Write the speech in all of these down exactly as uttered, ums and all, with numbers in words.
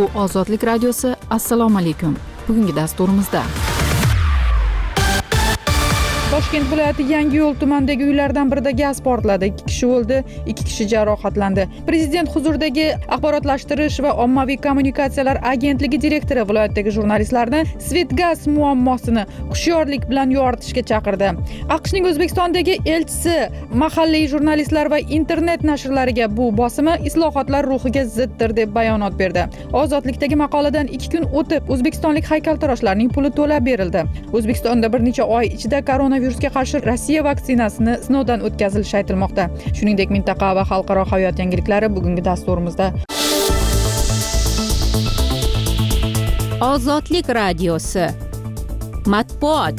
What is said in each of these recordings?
Bu Ozodlik radiosi. Assalomu alaykum. Bugungi dasturimizda Toshkent viloyati Yangiyo'l tumanidagi uylardan birida gaz portladi. ikki kishi o'ldi, ikki kishi jarohatlandi. Prezident huzuridagi axborotlashtirish va ommaviy kommunikatsiyalar agentligi direktori viloyatdagi jurnalistlarni Svetgaz muammosini hushyorlik bilan yoritishga chaqirdi. AQShning O'zbekistondagi elchisi mahalliy jurnalistlar va internet nashrlariga bu bosimi islohotlar ruhiga ziddir deb bayonot berdi. Ozodlikdagi maqoladan ikki kun o'tib o'zbekistonlik haykaltaroshlarning puli to'lab berildi. O'zbekistonda bir necha oy ichida koronavirusga qarshi Rossiya vaksinasini sinovdan o'tkazilishi aytilmoqda. Shuningdek, mintaqa va xalqaro hayot yangiliklari bugungi dasturimizda. Ozodlik radiosi. Matbuot.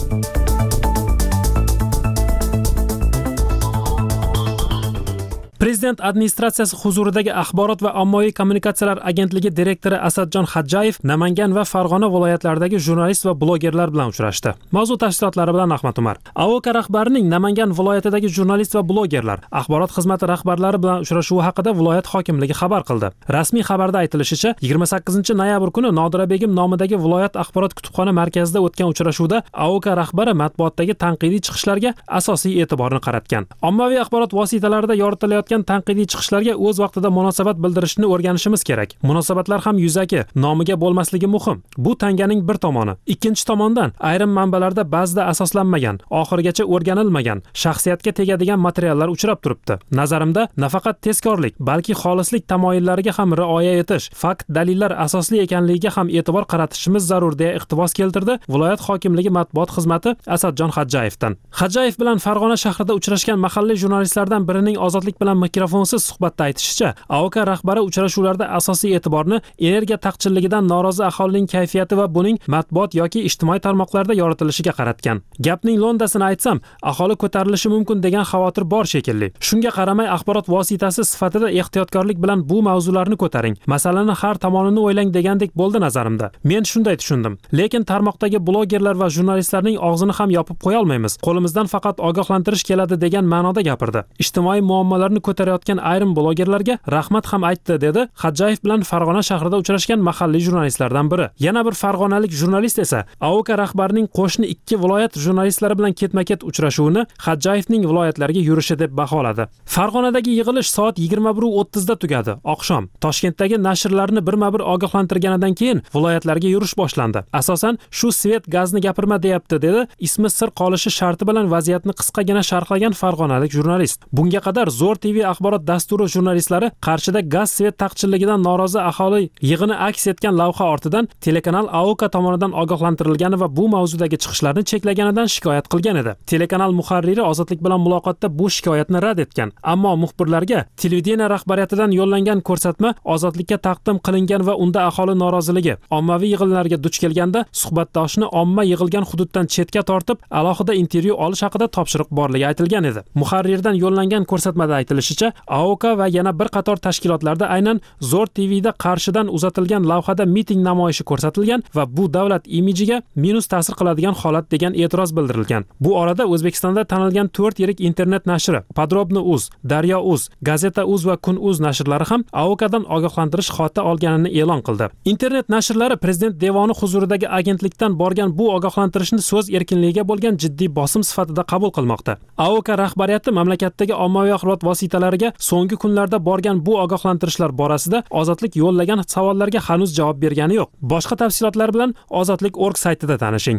Prezident administratsiyasi huzuridagi axborot va ommaviy kommunikatsiyalar agentligi direktori Asadjon Xadjayev Namangan va Farg'ona viloyatlaridagi jurnalist va blogerlar bilan uchrashdi. Mavzu tafsilotlari bilan Ahmad Umar. A O K rahbarining Namangan viloyatidagi jurnalist va blogerlar axborot xizmati rahbarlari bilan uchrashuvi haqida viloyat hokimligi xabar qildi. Rasmiy xabarda aytilishicha, yigirma sakkizinchi noyabr kuni Nodira Begim nomidagi viloyat axborot kutubxona markazida o'tgan uchrashuvda A O K rahbari matbuotdagi tanqidiy chiqishlarga asosiy e'tiborni qaratgan. Ommaviy axborot vositalarida yoritilayotgan tanqidiy chiqishlarga o'z vaqtida munosabat bildirishni o'rganishimiz kerak. Munosabatlar ham yuzaki, nomiga bo'lmasligi muhim. Bu tanganing bir tomoni. Ikkinchi tomondan ayrim manbalarda ba'zida asoslanmagan, oxirigacha o'rganilmagan, shaxsiyatga tegadigan materiallar uchrab turibdi. Nazarimda, nafaqat tezkorlik, balki xolislik tamoyillariga ham rioya etish, fakt, dalillar asosli ekanligiga ham e'tibor qaratishimiz zarur deya iqtibos keltirdi viloyat hokimligi matbuot xizmati Asadjon Xadjayevdan. Xadjayev bilan Farg'ona shahrida uchrashgan mahalliy jurnalistlardan birining Ozodlik bilan mikrofonsiz suhbatda aytishicha, A O K rahbari uchrashuvlarda asosiy e'tiborni energiya taqchilligidan norozi aholining kayfiyati va buning matbuot yoki ijtimoiy tarmoqlarda yoritilishiga qaratgan. Gapning lo'ndasini aytsam, aholi ko'tarilishi mumkin degan xavotir bor shekilli. Shunga qaramay axborot vositasi sifatida ehtiyotkorlik bilan bu mavzularni ko'taring. Masalani har tomonini o'ylang degandek bo'ldi nazarimda. Men shunday tushundim. Lekin tarmoqdagi blogerlar va jurnalistlarning og'zini ham yopib qo'ya olmaymiz. Qo'limizdan faqat ogohlantirish keladi degan ma'noda gapirdi. Ijtimoiy muammolarni ko'tarayotgan ayrim blogerlarga rahmat ham aytdi, dedi Xadjayev bilan Farg'ona shahrida uchrashgan mahalliy jurnalistlardan biri. Yana bir farg'onalik jurnalist esa A O K rahbarining qo'shni ikki viloyat jurnalistlari bilan ketma-ket uchrashuvini Xadjayevning viloyatlariga yurishi deb baholadi. Farg'onadagi yig'ilish soat yigirma bir o'ttiz da tugadi. Oqshom Toshkentdagi nashrlarni birma-bir ogohlantirganidan keyin viloyatlarga yurish boshlandi. Asosan shu Svet gazni gapirma deyapti, dedi ismi sir qolishi sharti bilan vaziyatni qisqagina sharhlagan farg'onalik jurnalist. Bunga qadar Zo'r T V axborot dasturi jurnalistlari Qarshida gaz svet taqchilligidan norozi aholi yig'ini aks etgan lavha ortidan telekanal A O K tomonidan ogohlantirilgani va bu mavzudagi chiqishlarni cheklaganidan shikoyat qilgan edi. Telekanal muharriri Ozodlik bilan muloqotda bu shikoyatni rad etgan. Ammo muxbirlarga televideniya rahbariyatidan yo'llangan ko'rsatma Ozodlikka taqdim qilingan va unda aholi noroziligi, ommaviy yig'inlarga duch kelganda suhbatdoshni omma yig'ilgan hududdan chetga tortib, alohida intervyu olish haqida topshiriq borligi aytilgan edi. Muharrirdan yo'llangan ko'rsatmada aytilishicha, A O K va yana bir qator tashkilotlarda aynan Zo'r T V'da Qarshidan uzatilgan lavhada miting namoyishi ko'rsatilgan va bu davlat imijiga minus ta'sir qiladigan holat degan e'tiroz bildirilgan. Bu orada O'zbekistonda tanilgan to'rt yirik internet nashri Podrobno.uz, Daryo.uz, Gazeta.uz va Kun.uz nashrlari ham A O K'dan ogohlantirish xati olganini e'lon qildi. Internet nashrlari Prezident devoni huzuridagi agentlikdan borgan bu ogohlantirishni so'z erkinligiga bo'lgan jiddiy bosim sifatida qabul qilmoqda. A O K rahbariyati mamlakatdagi ommaviy axborot vositalariga so'nggi kunlarda borgan bu ogohlantirishlar borasida Ozodlik yo'llagan savollarga hanuz javob bergani yo'q. Boshqa tafsilotlar bilan ozodlik nokta org saytida tanishing.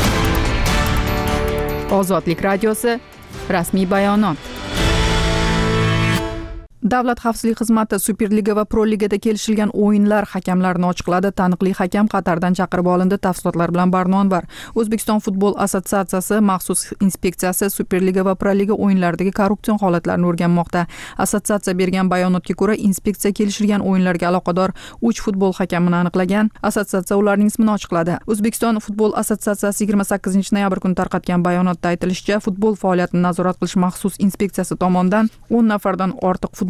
Ozodlik radiosi. Rasmiy bayonot. Davlat xavfsizlik xizmati Superliga va Pro Ligada kelishilgan o'yinlar hakamlarini ochiqladi. Taniqli hakam Qatardan chaqirib olindi. Tafsilotlar bilan Barnon var. O'zbekiston futbol assotsiatsiyasi maxsus inspeksiyasi Superliga va Pro Liga o'yinlaridagi korrupsion holatlarni o'rganmoqda. Assotsiatsiya bergan bayonotga ko'ra, inspeksiya kelishilgan o'yinlarga aloqador uch futbol hakamini aniqlagan. Assotsiatsiya ularning ismini ochiqladi. O'zbekiston futbol assotsiatsiyasi yigirma sakkizinchi noyabr kuni tarqatgan bayonotda aytilishicha, futbol faoliyatini nazorat qilish maxsus inspeksiyasi tomonidan o'n nafardan ortiq futbol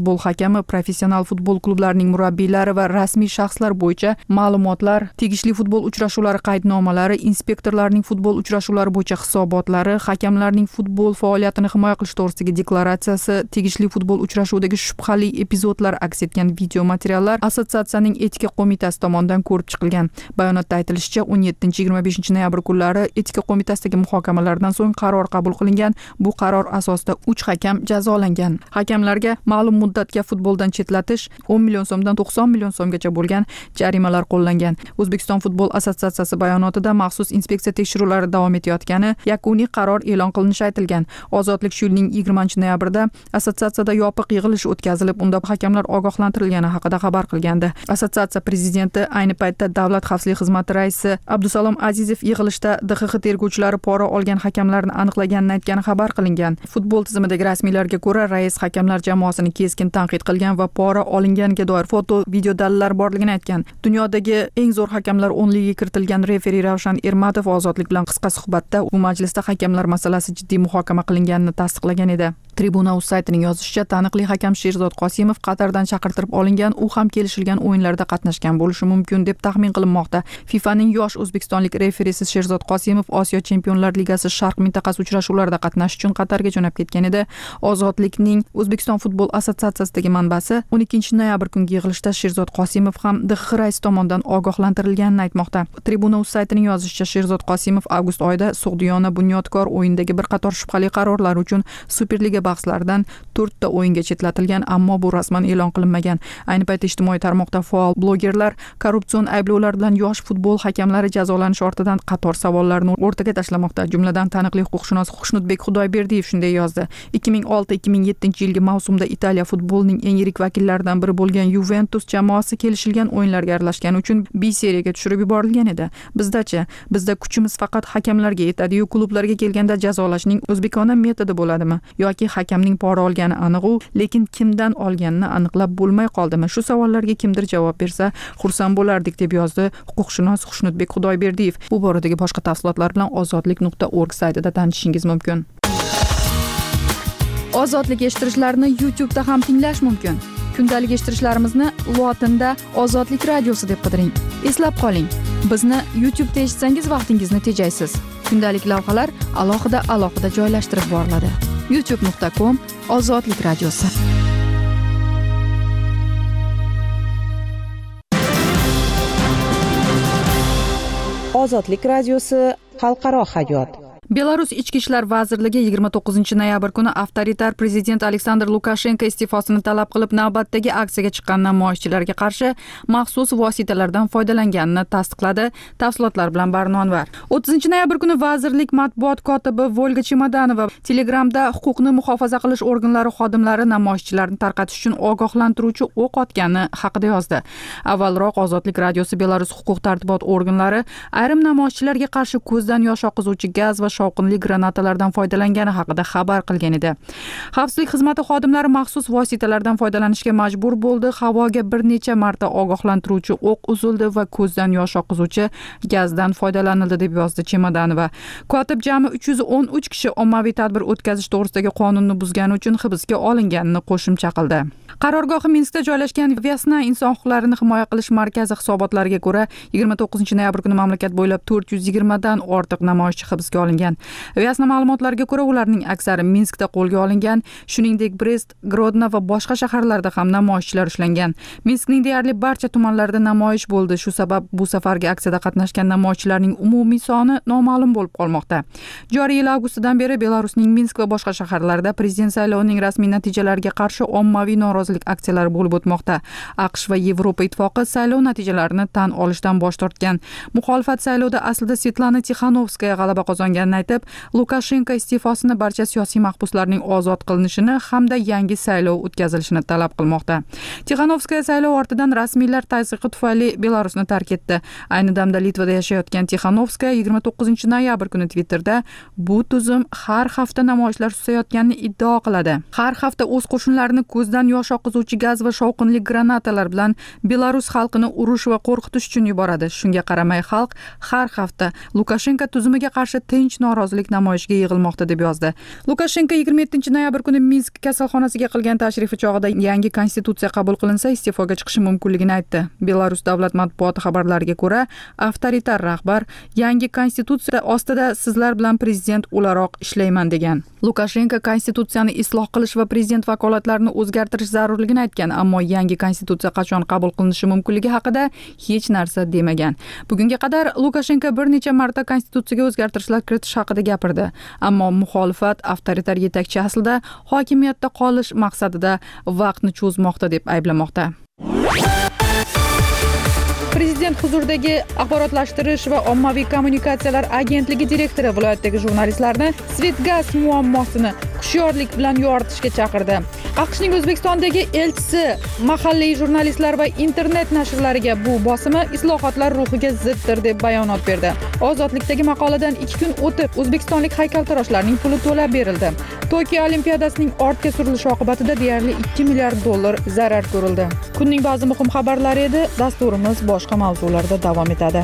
futbol hakami, professional futbol klublarining murabbiylari va rasmiy shaxslar bo'yicha ma'lumotlar, tegishli futbol uchrashuvlari qaydnomalari, inspektorlarning futbol uchrashuvlari bo'yicha hisobotlari, hakamlarning futbol faoliyatini himoya qilish to'g'risidagi deklaratsiyasi, tegishli futbol uchrashuvdagi shubhali epizodlar aks etgan video materiallar assotsiatsiyaning etika qo'mitasi tomonidan ko'rib chiqilgan. Bayonotda aytilishicha, o'n yettinchi yigirma beshinchi noyabr kunlari etika qo'mitasidagi muhokamalardan so'ng qaror qabul qilingan. Bu qaror asosida uch hakam jazolangan. Hakamlarga ma'lum muddatga futboldan chetlatish, o'n million so'mdan to'qson million so'mgacha bo'lgan jarimalar qo'llangan. O'zbekiston futbol assotsiatsiyasi bayonotida maxsus inspeksiya tekshiruvlari davom etayotgani, yakuniy qaror e'lon qilinishi aytilgan. Ozodlik shu yilning yigirmanchi noyabrida assotsiatsiyada yopiq yig'ilish o'tkazilib, unda hakamlar ogohlantirilgani haqida xabar qilgandi. Assotsiatsiya prezidenti, ayni paytda Davlat xavfsizlik xizmati raisi Abdusalom Azizov yig'ilishda D X X tergovchilari pora olgan hakamlarni aniqlaganini aytgani xabar qilingan. Futbol tizimidagi rasmiylarga ko'ra, rais hakamlar jamoasini keskin tanqid qilgan va pora olinganiga doir foto, video dalillar borligini aytgan. Dunyodagi eng zo'r hakamlar o'nligiga kiritilgan referi Ravshan Ermatov Ozodlik bilan qisqa suhbatda bu majlisda hakamlar masalasi jiddiy muhokama qilinganini tasdiqlagan edi. Tribuna.uz saytining yozishicha, taniqli hakam Sherzod Qosimov Qatardan chaqirtirib olingan, u ham kelishilgan o'yinlarda qatnashgan bo'lishi mumkin deb taxmin qilinmoqda. FIFAning yosh o'zbekistonlik referisi Sherzod Qosimov Osiyo Chempionlar Ligasi Sharq mintaqasi uchrashuvlarida qatnashish uchun Qatarga jo'nab ketgan edi. Ozodlikning O'zbekiston futbol assotsiatsiyasidagi manbasi o'n ikkinchi noyabr kungi yig'ilishda Sherzod Qosimov ham D X X raisi tomonidan ogohlantirilganini aytmoqda. Tribuna.uz saytining yozishicha, Sherzod Qosimov avgust oyida Sug'diyona Bunyodkor o'yinidagi bir qator shubhali qarorlar uchun Superliga bahslaridan to'rtta o'yinga chetlatilgan, ammo bu rasman e'lon qilinmagan. Ayni paytda ijtimoiy tarmoqda faol blogerlar korrupsion ayblovlar bilan yosh futbol hakamlari jazolanishi ortidan qator savollarni o'rtaga tashlamoqda. Jumladan taniqli huquqshunos Xushnudbek Xudoyberdiyev shunday yozdi: ikki ming olti ikki ming yettinchi yilgi mavsumda Italiya futbolining eng yirik vakillaridan biri bo'lgan Juventus jamoasi kelishilgan o'yinlarga aralashgani uchun B seriyaga tushirib yuborilgan edi. Bizdachi, bizda kuchimiz faqat hakamlarga yetadi-yu, klublarga kelganda jazolashning o'zbekona metodi bo'ladimi yoki hakamning pora olgani aniq-u, lekin kimdan olganini aniqlab bo'lmay qoldimi? Shu savollarga kimdir javob bersa, xursand bo'lardik, deb yozdi huquqshunos Xushnudbek Xudoyberdiyev. Bu boradagi boshqa tafsilotlar bilan ozodlik nuqta org saytida tanishishingiz mumkin. Ozodlik eshittirishlarini YouTube'da ham tinglash mumkin. Kundalik eshittirishlarimizni lotinda Ozodlik radiosi deb qidiring. Eslab qoling, bizni YouTube'da eshitsangiz vaqtingizni tejaysiz. Kundalik lavhalar alohida alohida joylashtirib boriladi. youtube nuqta com Ozodlik radiosi. Ozodlik radiosi xalqaro hayot. Belarus Ichki ishlar vazirligi yigirma to'qqizinchi noyabr kuni avtoritar prezident Aleksandr Lukashenko iste'fosini talab qilib navbatdagi aksiyaga chiqqan namoyishchilarga qarshi maxsus vositalardan foydalanganini tasdiqladi. Tafsilotlar bilan Barnonvar. o'ttizinchi noyabr kuni vazirlik matbuot kotibi Volga Chemodanova Telegramda huquqni muhofaza qilish organlari xodimlari namoyishchilarni tarqatish uchun ogohlantiruvchi o'q otgani haqida yozdi. Avvalroq Ozodlik radiosi Belarus huquq tartibot organlari ayrim namoyishchilarga qarshi ko'zdan yosh oqizuvchi gaz va shovqinli granatalardan foydalangani haqida xabar qilgan edi. Xavfsizlik xizmati xodimlari maxsus vositalardan foydalanishga majbur bo'ldi. Havoga bir necha marta ogohlantiruvchi o'q uzildi va ko'zdan yosh oqizuvchi gazdan foydalanildi, deb yozdi Chemodanova. Kotib jami uch yuz o'n uch kishi ommaviy tadbir o'tkazish to'g'risidagi qonunni buzgani uchun hibsga olinganini qo'shimcha qildi. Qarorgohi Minskda joylashgan Vyasna inson huquqlarini himoya qilish markazi hisobotlariga ko'ra, yigirma to'qqizinchi noyabr kuni mamlakat bo'ylab to'rt yuz yigirmadan ortiq namoyishchi hibsga olingan. Vyasna ma'lumotlariga ko'ra, ularning aksari Minskda qo'lga olingan, shuningdek Brest, Grodno va boshqa shaharlarda ham namoyishchilar ushlangan. Minskning deyarli barcha tumanlarida namoyish bo'ldi. Shu sabab bu safargi aksiyada qatnashgan namoyishchilarning umumiy soni noma'lum bo'lib qolmoqda. Joriy yil avgustidan beri Belarusning Minsk va boshqa shaharlarida prezident saylovining rasmiy natijalariga qarshi ommaviy norozilik aksiyalari bo'lib o'tmoqda. AQSh va Yevropa ittifoqi saylov natijalarini tan olishdan bosh tortgan. Muxolifat saylovda aslida Svetlana Tixanovskaya g'alaba qozonganini aytib, Lukashenko iste'fosini, barcha siyosiy mahbuslarning ozod qilinishini hamda yangi saylov o'tkazilishini talab qilmoqda. Tixanovskaya saylov ortidan rasmiylar tazyiqi tufayli Belarusni tark etdi. Ayni damda Litvada yashayotgan Tixanovskaya yigirma to'qqizinchi noyabr kuni Twitterda bu tuzum har hafta namoyishlar susayotganini iddao qiladi. Har hafta o'z qo'shinlarini ko'zdan yosh oqizuvchi gaz va shovqinli granatalar bilan Belarus xalqini urush va qo'rqitish uchun yuboradi. Shunga qaramay xalq har hafta Lukashenko tuzumiga qarshi tinch norozilik namoyishiga yig'ilmoqda deb yozdi. Lukashenko yigirma yettinchi noyabr kuni Minsk kasalxonasiga qilgan tashrifi chog'ida yangi konstitutsiya qabul qilinsa iste'foga chiqishi mumkinligini aytdi. Belarus davlat matbuoti xabarlariga ko'ra, avtoritar rahbar yangi konstitutsiya ostida sizlar bilan prezident o'laroq ishlayman degan. Lukashenko konstitutsiyani isloh qilish va prezident vakolatlarini o'zgartirish zarurligini aytgan, ammo yangi konstitutsiya qachon qabul qilinishi mumkinligi haqida hech narsa demagan. Bugunga qadar Lukashenko bir necha marta konstitutsiyaga o'zgartirishlar kiritish haqida gapirdi, ammo muxolifat avtoritar yetakchi aslida hokimiyatda qolish maqsadida vaqtni cho'zmoqda deb ayblamoqda. Prezident huzuridagi axborotlashtirish va ommaviy kommunikatsiyalar agentligi direktori viloyatdagi jurnalistlarni Svetgaz muammosini hushyorlik bilan yoritishga chaqirdi. AQShning O'zbekistondagi elchisi mahalliy jurnalistlar va internet nashrlariga bu bosimi islohotlar ruhiga ziddir deb bayonot berdi. Ozodlikdagi maqoladan ikki kun o'tib o'zbekistonlik haykaltaroshlarning puli to'lab berildi. Tokio Olimpiadasining ortga surilishi oqibatida deyarli ikki milliard dollar zarar ko'rildi. Kunning ba'zi muhim xabarlari edi. Dasturimiz boshqa mavzularda davom etadi.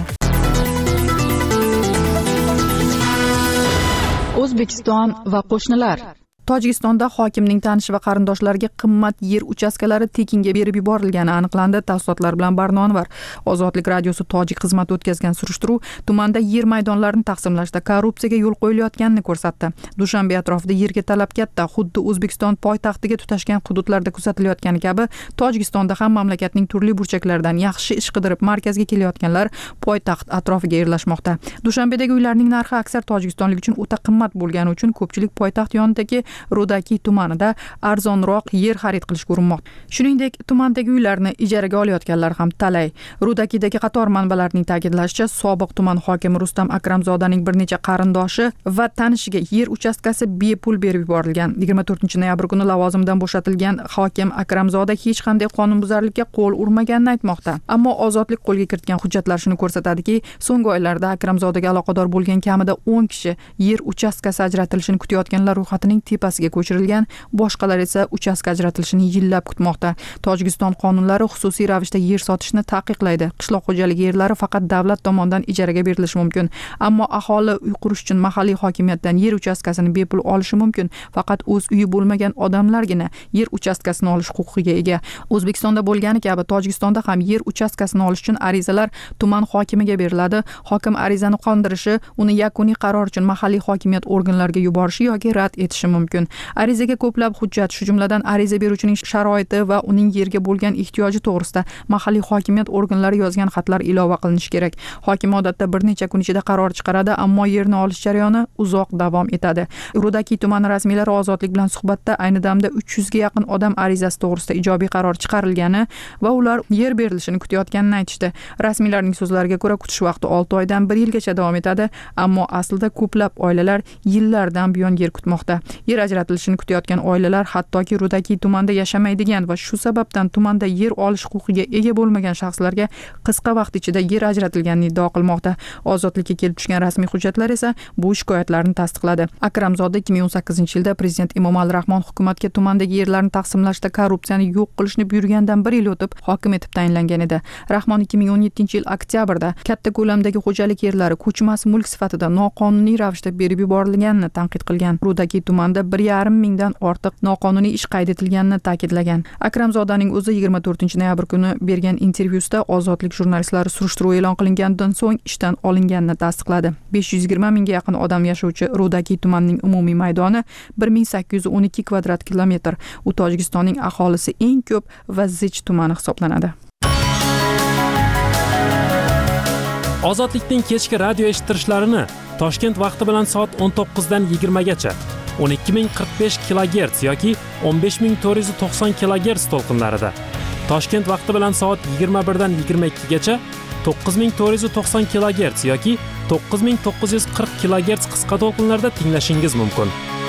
O'zbekiston va qo'shnilar. Tojikistonda hokimning tanishi va qarindoshlariga qimmat yer uchastkalari tekinga berib yuborilgani aniqlandi. Tafsilotlar bilan Barnonvar. Ozodlik radiosi Tojik xizmati o'tkazgan surishtiruv tumanda yer maydonlarini taqsimlashda korrupsiyaga yo'l qo'yilayotganini ko'rsatdi. Dushanbe atrofida yerga talab katta, xuddi O'zbekiston poytaxtiga tutashgan hududlarda kuzatilayotgani kabi, Tojikistonda ham mamlakatning turli burchaklaridan yaxshi ish qidirib markazga kelayotganlar poytaxt atrofiga yerlashmoqda. Dushanbedagi uylarning narxi aksar tojikistonlik uchun o'ta qimmat bo'lgani uchun ko'pchilik poytaxt yonidagi Rudaki tumanida arzonroq yer xarid qilishga urinmoqda. Shuningdek, tumandagi uylarni ijaraga olayotganlar ham talay. Rudakidagi qator manbalarning ta'kidlashicha, sobiq tuman hokimi Rustam Akramzodaning bir necha qarindoshi va tanishiga yer uchastkasi bepul berib yuborilgan. yigirma to'rtinchi noyabr kuni lavozimidan bo'shatilgan hokim Akramzoda hech qanday qonunbuzarlikka qo'l urmaganini aytmoqda. Ammo ozodlik qo'lga kiritgan hujjatlar shuni ko'rsatadiki, so'nggi oylarda Akramzodaga aloqador bo'lgan kamida o'n kishi yer uchastkasi ajratilishini kutayotganlar ro'yxatining tepasiga ko'chirilgan, boshqalar esa uchastka ajratilishini yillab kutmoqda. Tojikiston qonunlari xususiy ravishda yer sotishni taqiqlaydi. Qishloq xo'jaligi yerlari faqat davlat tomonidan ijaraga berilishi mumkin. Ammo aholi uy qurish uchun mahalliy hokimiyatdan yer uchastkasini bepul olishi mumkin. Faqat o'z uyi bo'lmagan odamlargina yer uchastkasini olish huquqiga ega. O'zbekistonda bo'lgani kabi Tojikistonda ham yer uchastkasini olish uchun arizalar tuman hokimiga beriladi. Hokim arizani qondirishi, uni yakuniy qaror uchun mahalliy hokimiyat organlariga yuborishi yoki rad etishi mumkin. Arizaga ko'plab hujjat, shu jumladan ariza beruvchining sharoiti va uning yerga bo'lgan ehtiyoji to'g'risida mahalliy hokimiyat organlari yozgan xatlar ilova qilinishi kerak. Hokim odatda bir necha kun ichida qaror chiqaradi, ammo yerni olish jarayoni uzoq davom etadi. Rudaki tumani rasmiylari Ozodlik bilan suhbatda ayni damda uch yuzga yaqin odam arizasi to'g'risida ijobiy qaror chiqarilgani va ular yer berilishini kutayotganini aytishdi. Rasmiylarning so'zlariga ko'ra, kutish vaqti olti oydan bir yilgacha davom etadi, ammo aslida ko'plab oilalar yillardan buyon yer kutmoqda. Yer ajratilishini kutayotgan oilalar hattoki Rudaki tumanda yashamaydigan va shu sababdan tumanda yer olish huquqiga ega bo'lmagan shaxslarga qisqa vaqt ichida yer ajratilganini iddao qilmoqda. Ozodlikka kelib tushgan rasmiy hujjatlar esa bu shikoyatlarni tasdiqladi. Akramzoda ikki ming o'n sakkizinchi yilda prezident Emomali Rahmon hukumatga tumandagi yerlarni taqsimlashda korrupsiyani yo'q qilishni buyurgandan bir yil o'tib hokim etib tayinlangan edi. Rahmon ikki ming o'n yettinchi yil oktyabrda katta ko'lamdagi xo'jalik yerlari ko'chmas mulk sifatida noqonuniy ravishda berib yuborilganini tanqid qilgan. Rudaki tumanda bir yarim mingdan ortiq noqonuniy ish qayd etilganini ta'kidlagan. Akramzodaning o'zi yigirma to'rtinchi noyabr kuni bergan intervyusida Ozodlik jurnalistlari surishtiruv e'lon qilinganidan so'ng ishdan olinganini tasdiqladi. besh yuz yigirma mingga yaqin odam yashovchi Rudaki tumanining umumiy maydoni bir ming sakkiz yuz o'n ikki kvadrat kilometr. U Tojikistonning aholisi eng ko'p va zich tumani hisoblanadi. Ozodlikning kechki radio eshittirishlarini Toshkent vaqti bilan soat o'n to'qqizdan yigirmagacha o'n ikki ming qirq besh kilogerts yoki o'n besh ming to'rt yuz to'qson kilogerts to'lqinlarida, Toshkent vaqti bilan soat yigirma birdan yigirma ikkigacha to'qqiz ming to'rt yuz to'qson kilogerts yoki to'qqiz ming to'qqiz yuz qirq kilogerts qisqa to'lqinlarda tinglashingiz mumkin.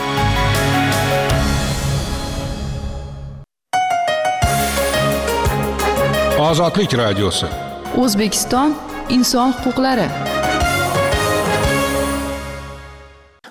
Ozodlik radiosi. O'zbekiston inson huquqlari.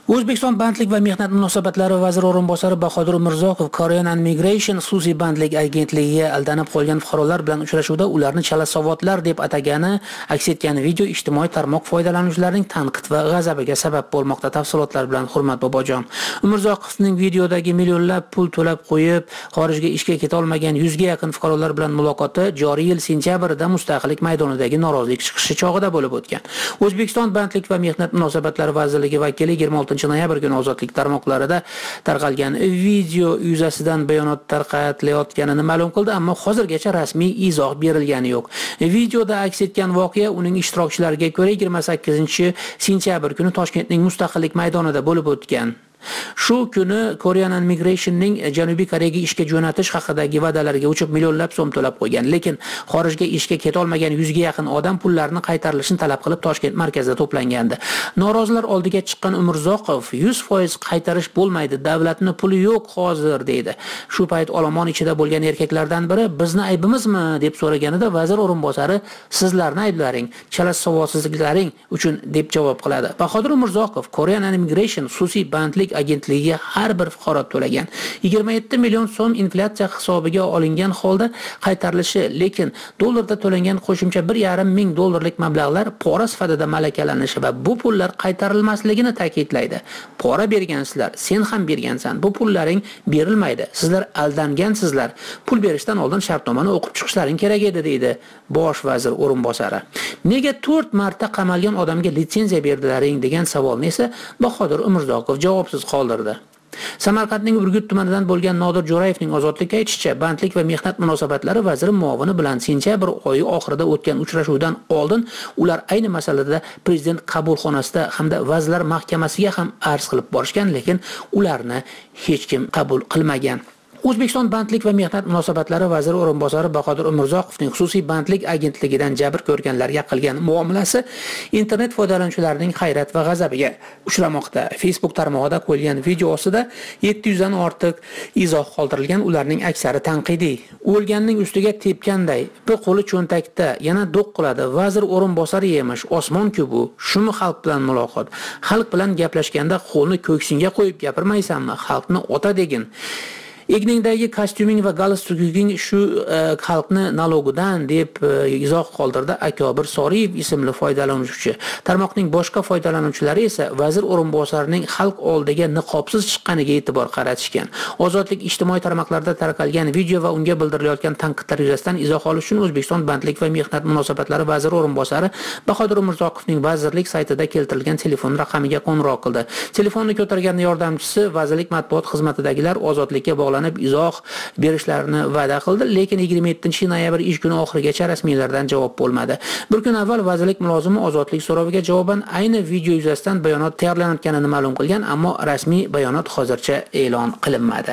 O'zbekiston bandlik va mehnat munosabatlari vaziri o'rinbosari Bahodir Umurzoqov Korean and Migration xususiy bandlik agentligiga aldanib qolgan fuqarolar bilan uchrashuvda ularni chalasavotlar deb atagani aks etgan video ijtimoiy tarmoq foydalanuvchilarining tanqid va g'azabiga sabab bo'lmoqda. Tafsilotlar bilan Hurmat Bobojon. Umurzoqovning videodagi millionlab pul to'lab qo'yib, xorijga ishga keta olmagan yuzga yaqin fuqarolar bilan muloqoti joriy yil sentyabrida Mustaqillik maydonidagi norozilik chiqishi chog'ida bo'lib o'tgan. O'zbekiston bandlik va mehnat munosabatlari vazirligi vakili yigirma oltinchi noyabr kuni ozodlik tarmoqlarida tarqalgan video yuzasidan bayonot tarqatilayotganini ma'lum qildi, ammo hozirgacha rasmiy izoh berilgani yo'q. Videoda aks etgan voqea uning ishtirokchilariga ko'ra yigirma sakkizinchi sentyabr kuni Toshkentning Mustaqillik maydonida bo'lib o'tgan. Shu kuni Korean and Migration'ning Janubiy Koreyaga ishga jo'natish haqidagi va'dalarga uchib millionlab so'm to'lab qo'ygan, lekin xorijga ishga keta olmagan yuzga yaqin odam pullarni qaytarilishini talab qilib Toshkent markazida to'plangandi. Norozilar oldiga chiqqan Umurzoqov yuz foiz qaytarish bo'lmaydi, davlatning puli yo'q hozir dedi. Shu payt olomon ichida bo'lgan erkaklardan biri bizni aybimizmi deb so'raganida vazir o'rinbosari sizlarni ayblaring, chala savodsizliklaring uchun deb javob qiladi. Bahodir Umurzoqov Korean and Migration xususiy bandlik agentligiga har bir fuqaro to'lagan yigirma yetti million so'm inflyatsiya hisobiga olingan holda qaytarilishi, lekin dollarda to'langan qo'shimcha bir yarim ming dollarlik mablag'lar pora sifatida malakalanishi va bu pullar qaytarilmasligini ta'kidlaydi. Pora bergansizlar, sen ham bergansan, bu pullaring berilmaydi. Sizlar aldangansizlar. Pul berishdan oldin shartnomani o'qib chiqishlaring kerak edi deydi bosh vazir o'rinbosari. Nega to'rt marta qamalgan odamga litsenziya berdilaring degan savolni esa Bahodir Umurzoqov javobsiz qoldirdi. Samarqandning Urgut tumanidan bo'lgan Nodir Jo'rayevning ozodlikka aytishicha, bandlik va mehnat munosabatlari vaziri muovini bilan sentyabr oyi oxirida o'tgan uchrashuvdan oldin ular ayni masalada prezident qabulxonasida hamda vazirlar mahkamasiga ham arz qilib borishgan, lekin ularni hech kim qabul qilmagan. O'zbekiston bandlik va mehnat munosabatlari vaziri o'rinbosari Bahodir Umurzoqovning xususiy bandlik agentligidan jabr ko'rganlarga qilgan muomalasi internet foydalanuvchilarining hayrat va g'azabiga uchramoqda. Facebook tarmog'ida qo'yilgan video ostida yetti yuz dan ortiq izoh qoldirilgan, ularning aksari tanqidiy. O'lganning ustiga tepganday, bir qo'li cho'ntakda, yana do'q qiladi. Vazir o'rinbosari emish, osmon-ku bu. Shumi xalq bilan muloqot? Xalq bilan gaplashganda qo'lni ko'ksingga qo'yib gapirmaysanmi? Xalqni ota degin. Egningdagi kostyuming va galstuking shu uh, xalqni nalogidan deb uh, izoh qoldirdi Akobir Soriyev ismli foydalanuvchi. Tarmoqning boshqa foydalanuvchilari esa vazir o'rinbosarining xalq oldiga niqobsiz chiqqaniga e'tibor qaratishgan. Ozodlik ijtimoiy tarmoqlarda tarqalgan video va unga bildirilayotgan tanqidlar yuzasidan izoh olish uchun O'zbekiston bandlik va mehnat munosabatlari vaziri o'rinbosari Bahodir Umurzoqovning vazirlik saytida keltirilgan telefon raqamiga qo'ng'iroq qildi. Telefonni ko'targan yordamchisi vazirlik matbuot xizmatidagilar ozodlikka bog'lanib izoh berishlarini va'da qildi, lekin yigirma yettinchi noyabr ish kuni oxirigacha rasmiylardan javob bo'lmadi. Bir kun avval vazirlik mulozimi ozodlik so'roviga javoban ayni video yuzasidan bayonot tayyorlanayotganini ma'lum qilgan, ammo rasmiy bayonot hozircha e'lon qilinmadi.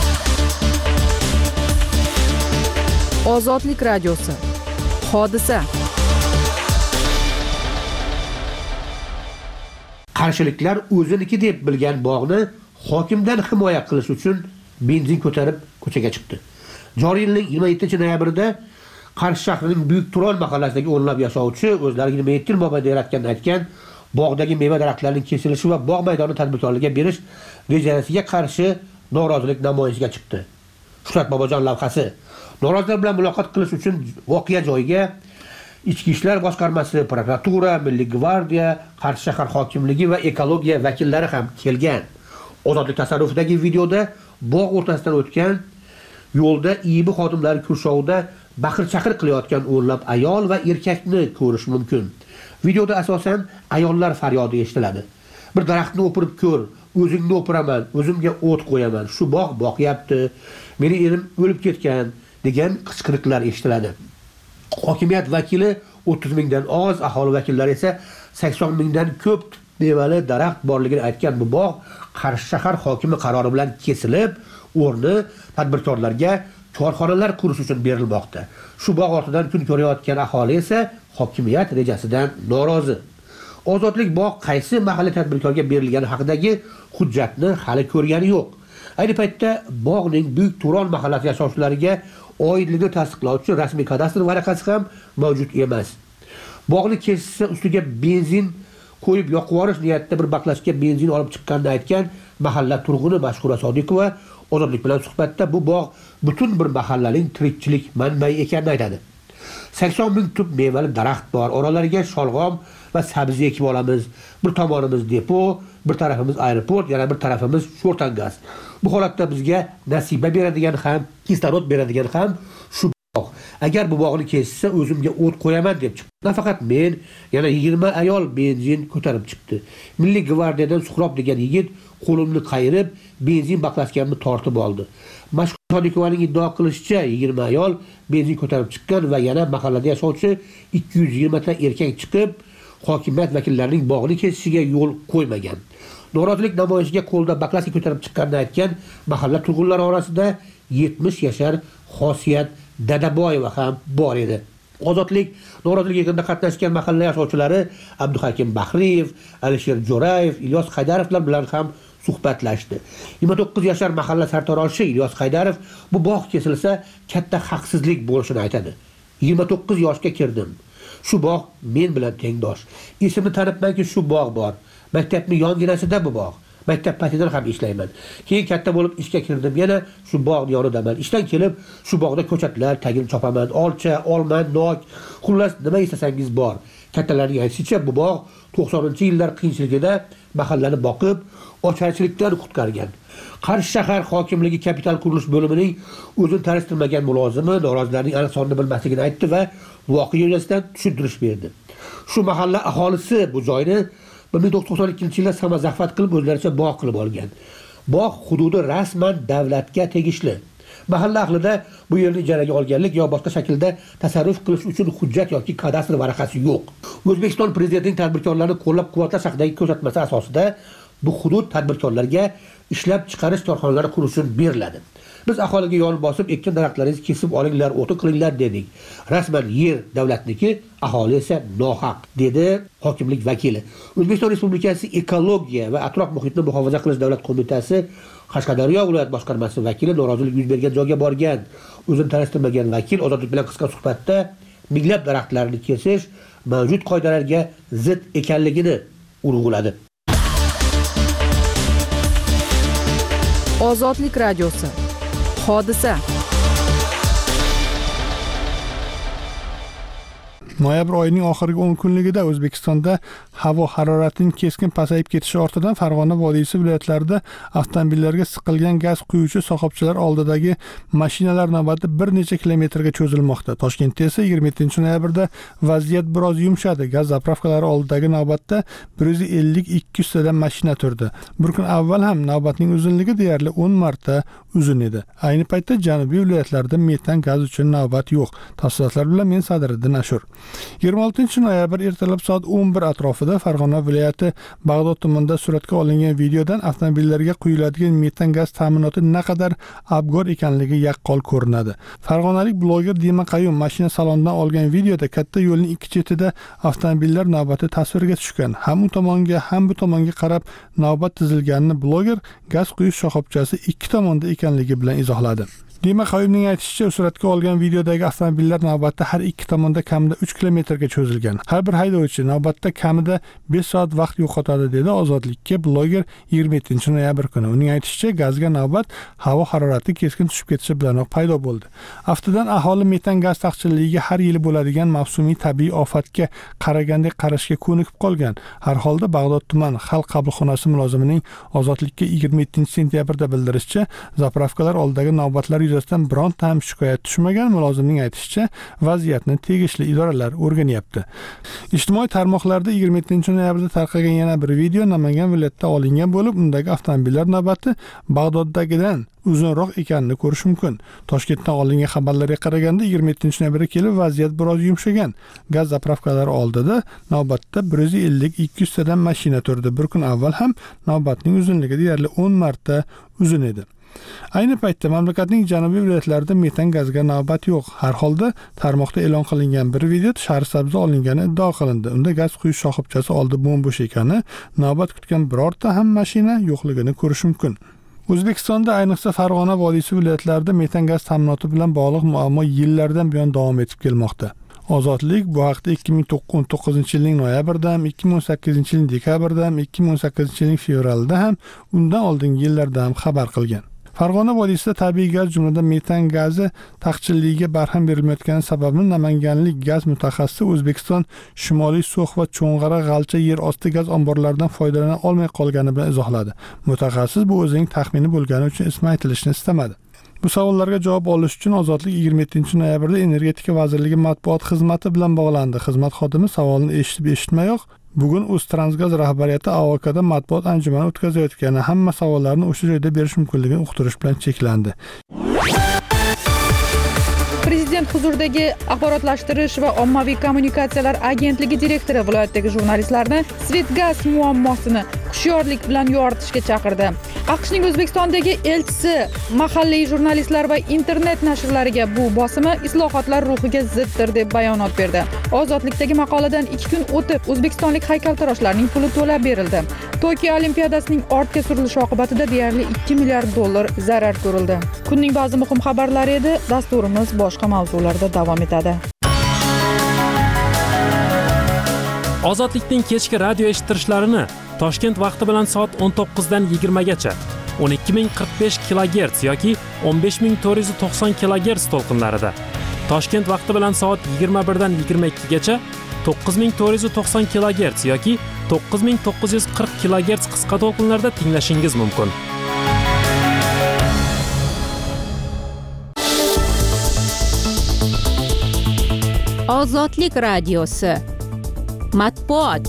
Ozodlik radiosi. Hodisa. Qarshiliklar o'ziniki deb bilgan bog'ni hokimdan himoya qilish uchun benzin ko'tarib ko'chaga chiqdi. Joriy yilning yigirma yettinchi noyabrida Qarshi shahrining Buyuk Turon mahallasidagi o'nlab yashovchi o'zlari yigirma yetti yil mobaynida yaratgan aytgan bog'dagi meva daraxtlarining kesilishi va bog' maydoni tadbirkorlarga berish rejasiga qarshi norozilik namoyishiga chiqdi. Shuhrat Bobojon lavhasi. Norozilar bilan muloqot qilish uchun voqea joyiga Ichki ishlar boshqarmasi, prokuratura, Milliy gvardiya, Qarshi shahar hokimligi va ekologiya vakillari ham kelgan. Ozodlik tasarrufidagi videoda bog' o'rtasidan o'tgan yo'lda I B xodimlari kurshovida baqir-chaqir qilayotgan o'nlab ayol va erkakni ko'rish mumkin. Videoda asosan ayollar faryodi eshitiladi. Bir daraxtni o'pirib ko'r, o'zingni o'piraman, o'zimga o't qo'yaman, shu bog' boqyapti, meni erim o'lib ketgan degan qichqiriqlar eshitiladi. Hokimiyat vakili o'ttiz mingdan oz, aholi vakillari esa sakson mingdan ko'p mevali daraxt borligini aytgan bu bog' Qarshi shahar hokimi qarori bilan kesilib, o'rni tadbirkorlarga korxonalar qurish uchun berilmoqda. Shu bog' ortidan kun ko'rayotgan aholi esa hokimiyat rejasidan norozi. Ozodlik bog' qaysi mahalliy tadbirkorga berilgani haqidagi hujjatni hali ko'rgani yo'q. Ayni paytda bog'ning Buyuk Turon mahallasi yashovchilariga oidligini tasdiqlovchi rasmiy kadastr varaqasi ham mavjud emas. Bog'ni kesishsa ustiga benzin qo'yib yoqib yuborish niyatida bir baklashga benzin olib chiqqanini aytgan mahalla turg'uni Mashhura Sodiqova Ozodlik bilan suhbatda bu bog' butun bir mahallaning tirikchilik manbai ekanini aytadi. sakson ming tub mevali daraxt bor. Oralariga sholg'om va sabzi ekib olamiz. Bir tomonimiz depo, bir tarafimiz aeroport, yana bir tarafimiz sho'rtangaz. Bu holatda bizga nasiba beradigan ham, kislorod beradigan ham shu bog'. Agar bu bog'ni kesishsa, o'zimga o't qo'yaman deb chiqdi. Nafaqat men, yana yigirma ayol benzin ko'tarib chiqdi. Milliy gvardiyadan Suhrob degan yigit qo'limni qayirib, benzin baklashkamni tortib oldi. Mashhur Sodiqovaning iddio qilishicha, yigirma ayol benzin ko'tarib chiqqan va yana mahallada yashovchi ikki yuz yigirma ta erkak chiqib, hokimiyat vakillarining bog'ni kesishiga yo'l qo'ymagan. Norozilik namoyishiga qo'lda baklashka ko'tarib chiqqanini aytgan mahalla turg'unlari orasida yetmish yashar Xosiyat Dadaboyeva ham bor edi. Ozodlik norozilik yig'inida qatnashgan mahalla yashovchilari Abduhakim Bahriyev, Alisher Jo'rayev, Ilyos Haydarovlar bilan ham suhbatlashdi. yigirma to'qqiz yashar mahalla sartaroshi Ilyos Haydarov bu bog' kesilsa katta haqsizlik bo'lishini aytadi. yigirma to'qqiz yoshga kirdim. Shu bog' men bilan tengdosh. Esimni tanibmanki shu bog' bor. Maktabning yonginasida bu bog'. Maktab paytidan ham ishlayman. Keyin katta bo'lib ishga kirdim, yana shu bog' yonidaman. Ishdan kelib shu bog'da ko'chatlar tagini chopaman, olcha, olma, nok, xullas nima istasangiz bor. Kattalarning aytishicha, bu bog' to'qsoninchi yillar qiyinchiligida mahallani boqib, ocharchilikdan qutqargan. Qarshi shahar hokimligi kapital qurilish bo'limining o'zini tanishtirmagan mulozimi norozilarning aniq sonini bilmasligini aytdi va voqea yuzasidan tushuntirish berdi. Shu mahalla aholisi bu joyni bir ming to'qson to'qson ikkinchi yilda samazahvat qilib o'zlaricha bog' qilib olgan. Bog' hududi rasman davlatga tegishli. Mahalla ahlida bu yerni ijaraga olganlik yo boshqa shaklda tasarruf qilish uchun hujjat yoki kadastr varaqasi yo'q. O'zbekiston prezidentining tadbirkorlarni qo'llab-quvvatlash haqidagi ko'rsatmasi asosida bu hudud tadbirkorlarga ishlab chiqarish korxonalari qurish uchun beriladi. Biz aholiga yo'l bosib, ekkan daraxtlaringizni kesib olinglar, o'tin qilinglar dedik. Rasman yer davlatniki, aholi esa nohaq, dedi hokimlik vakili. O'zbekiston Respublikasi Ekologiya va atrof muhitni muhofaza qilish davlat qo'mitasi Qashqadaryo viloyat boshqarmasi vakili norozilik yuz bergan joyga borgan. O'zini tanishtirmagan vakil Ozodlik bilan qisqa suhbatda minglab daraxtlarni kesish mavjud qoidalarga zid ekanligini urg'uladi. Ozodlik radiosi. Hodisa. Noyabr oyining oxirgi o'n kunligida O'zbekistonda havo haroratining keskin pasayib ketishi ortidan Farg'ona vodiysi viloyatlarida avtomobillarga siqilgan gaz quyuvchi shoxobchalar oldidagi mashinalar navbati bir necha kilometrga cho'zilmoqda. Toshkentda esa yigirma yettinchi noyabrda vaziyat biroz yumshadi. Gaz zapravkalari oldidagi navbatda bir yuz ellik ikki yuz tadan mashina turdi. Bir kun avval ham navbatning uzunligi deyarli o'n marta uzun edi. Ayni paytda janubiy viloyatlarda metan gaz uchun navbat yo'q. Tafsilotlar bilan men Sadriddin Ashur. yigirma oltinchi noyabr ertalab soat o'n bir atrofida Farg'ona viloyati Bag'dod tumanida suratga olingan videodan avtomobillarga quyiladigan metan gaz ta'minoti naqadar abgor ekanligi yaqqol ko'rinadi. Farg'onalik bloger Dima Qayyum mashina salonidan olgan videoda katta yo'lning ikki chetida avtomobillar navbati tasvirga tushgan. Ham u tomonga, ham bu tomonga qarab navbat tizilganini bloger gaz quyish shoxobchasi ikki tomonda ekanligi bilan izohladi. Dima Qayyumning aytishicha, suratga olgan videodagi avtomobillar navbatda har ikki tomonda kamida uch kilometrga cho'zilgan. Har bir haydovchi navbatda kamida besh soat vaqt yo'qotadi, dedi Ozodlikka bloger yigirma yettinchi noyabr kuni. Uning aytishicha, gazga navbat havo harorati keskin tushib ketishi bilanoq paydo bo'ldi. Aftidan aholi metan gaz taqchilligiga har yili bo'ladigan mavsumiy tabiiy ofatga qaragandek qarashga ko'nikib qolgan. Har holda Bag'dod tuman xalq qabulxonasi mulozimining Ozodlikka yigirma yettinchi sentyabrda bildirishicha, zapravkalar oldidagi navbatlar yuzasidan bironta ham shikoyat tushmagan. Mulozimning aytishicha, vaziyatni tegishli idoralar o'rganyapti. Ijtimoiy tarmoqlarda yigirma yettinchi noyabrda tarqagan yana bir video Namangan viloyatida olingan bo'lib, undagi avtomobillar navbati Bag'doddagidan uzunroq ekanini ko'rish mumkin. Toshkentdan olingan xabarlarga qaraganda yigirma yettinchi noyabrga kelib vaziyat biroz yumshagan. Gaz zapravkalari oldida navbatda bir yuz ellik ikki yuz tadan mashina turdi. Bir kun avval ham navbatning uzunligi deyarli o'n marta uzun edi. Ayni paytda mamlakatning janubiy viloyatlarida metan gazga navbat yo'q. Har holda tarmoqda e'lon qilingan bir video Shahrisabzda olingani iddao qilindi. Unda gaz quyish shoxobchasi oldi bo'm-bo'sh ekani, navbat kutgan birorta ham mashina yo'qligini ko'rish mumkin. O'zbekistonda ayniqsa Farg'ona vodiysi viloyatlarida metan gaz ta'minoti bilan bog'liq muammo yillardan buyon davom etib kelmoqda. Ozodlik bu haqda ikki ming o'n to'qqizinchi yilning noyabrida ham, ikki ming o'n sakkizinchi yilning dekabrida ham, ikki ming o'n sakkizinchi yilning fevralida ham, undan oldingi yillarda ham xabar qilgan. Farg'ona vodiysida tabiiy gaz, jumladan metan gazi taqchilligiga barham berilmayotgani sababli namanganlik gaz mutaxassisi O'zbekiston Shimoliy So'x va Cho'ng'ara G'alcha yer osti gaz omborlaridan foydalana olmay qolgani bilan izohladi. Mutaxassis bu o'zining taxmini bo'lgani uchun ismi aytilishini istamadi. Bu savollarga javob olish uchun Ozodlik yigirma yettinchi noyabrda Energetika vazirligi matbuot xizmati bilan bog'landi. Xizmat xodimi savolni eshitib eshitmayoq bugun O'ztransgaz rahbariyati A O K'da matbuot anjumani o'tkazayotgani, hamma savollarni o'sha joyda berish mumkinligini uqtirish bilan cheklandi. Prezident huzuridagi axborotlashtirish va ommaviy kommunikatsiyalar agentligi direktori viloyatdagi jurnalistlarni Svetgaz muammosini hushyorlik bilan yoritishga chaqirdi. AQShning O'zbekistondagi elchisi mahalliy jurnalistlar va internet nashrlariga bu bosimi islohotlar ruhiga ziddir deb bayonot berdi. Ozodlikdagi maqoladan ikki kun o'tib O'zbekistonlik haykaltaroshlarning puli to'lab berildi. Tokio Olimpiadasining ortga surilishi oqibatida deyarli ikki milliard dollar zarar ko'rildi. Kunning ba'zi muhim xabarlari edi. Dasturimiz boshqa mavzularda davom etadi. Ozodlikning kechki radio eshittirishlarini Toshkent vaqti bilan soat o'n to'qqizdan yigirmagacha o'n ikki ming qirq besh kilogerts yoki o'n besh ming to'rt yuz to'qson kilogerts to'lqinlarida, Toshkent vaqti bilan soat yigirma birdan yigirma ikkigacha to'qqiz ming to'rt yuz to'qson kilogerts yoki to'qqiz ming to'qqiz yuz qirq kilogerts qisqa to'lqinlarda tinglashingiz mumkin. Ozodlik radiosi matbuot.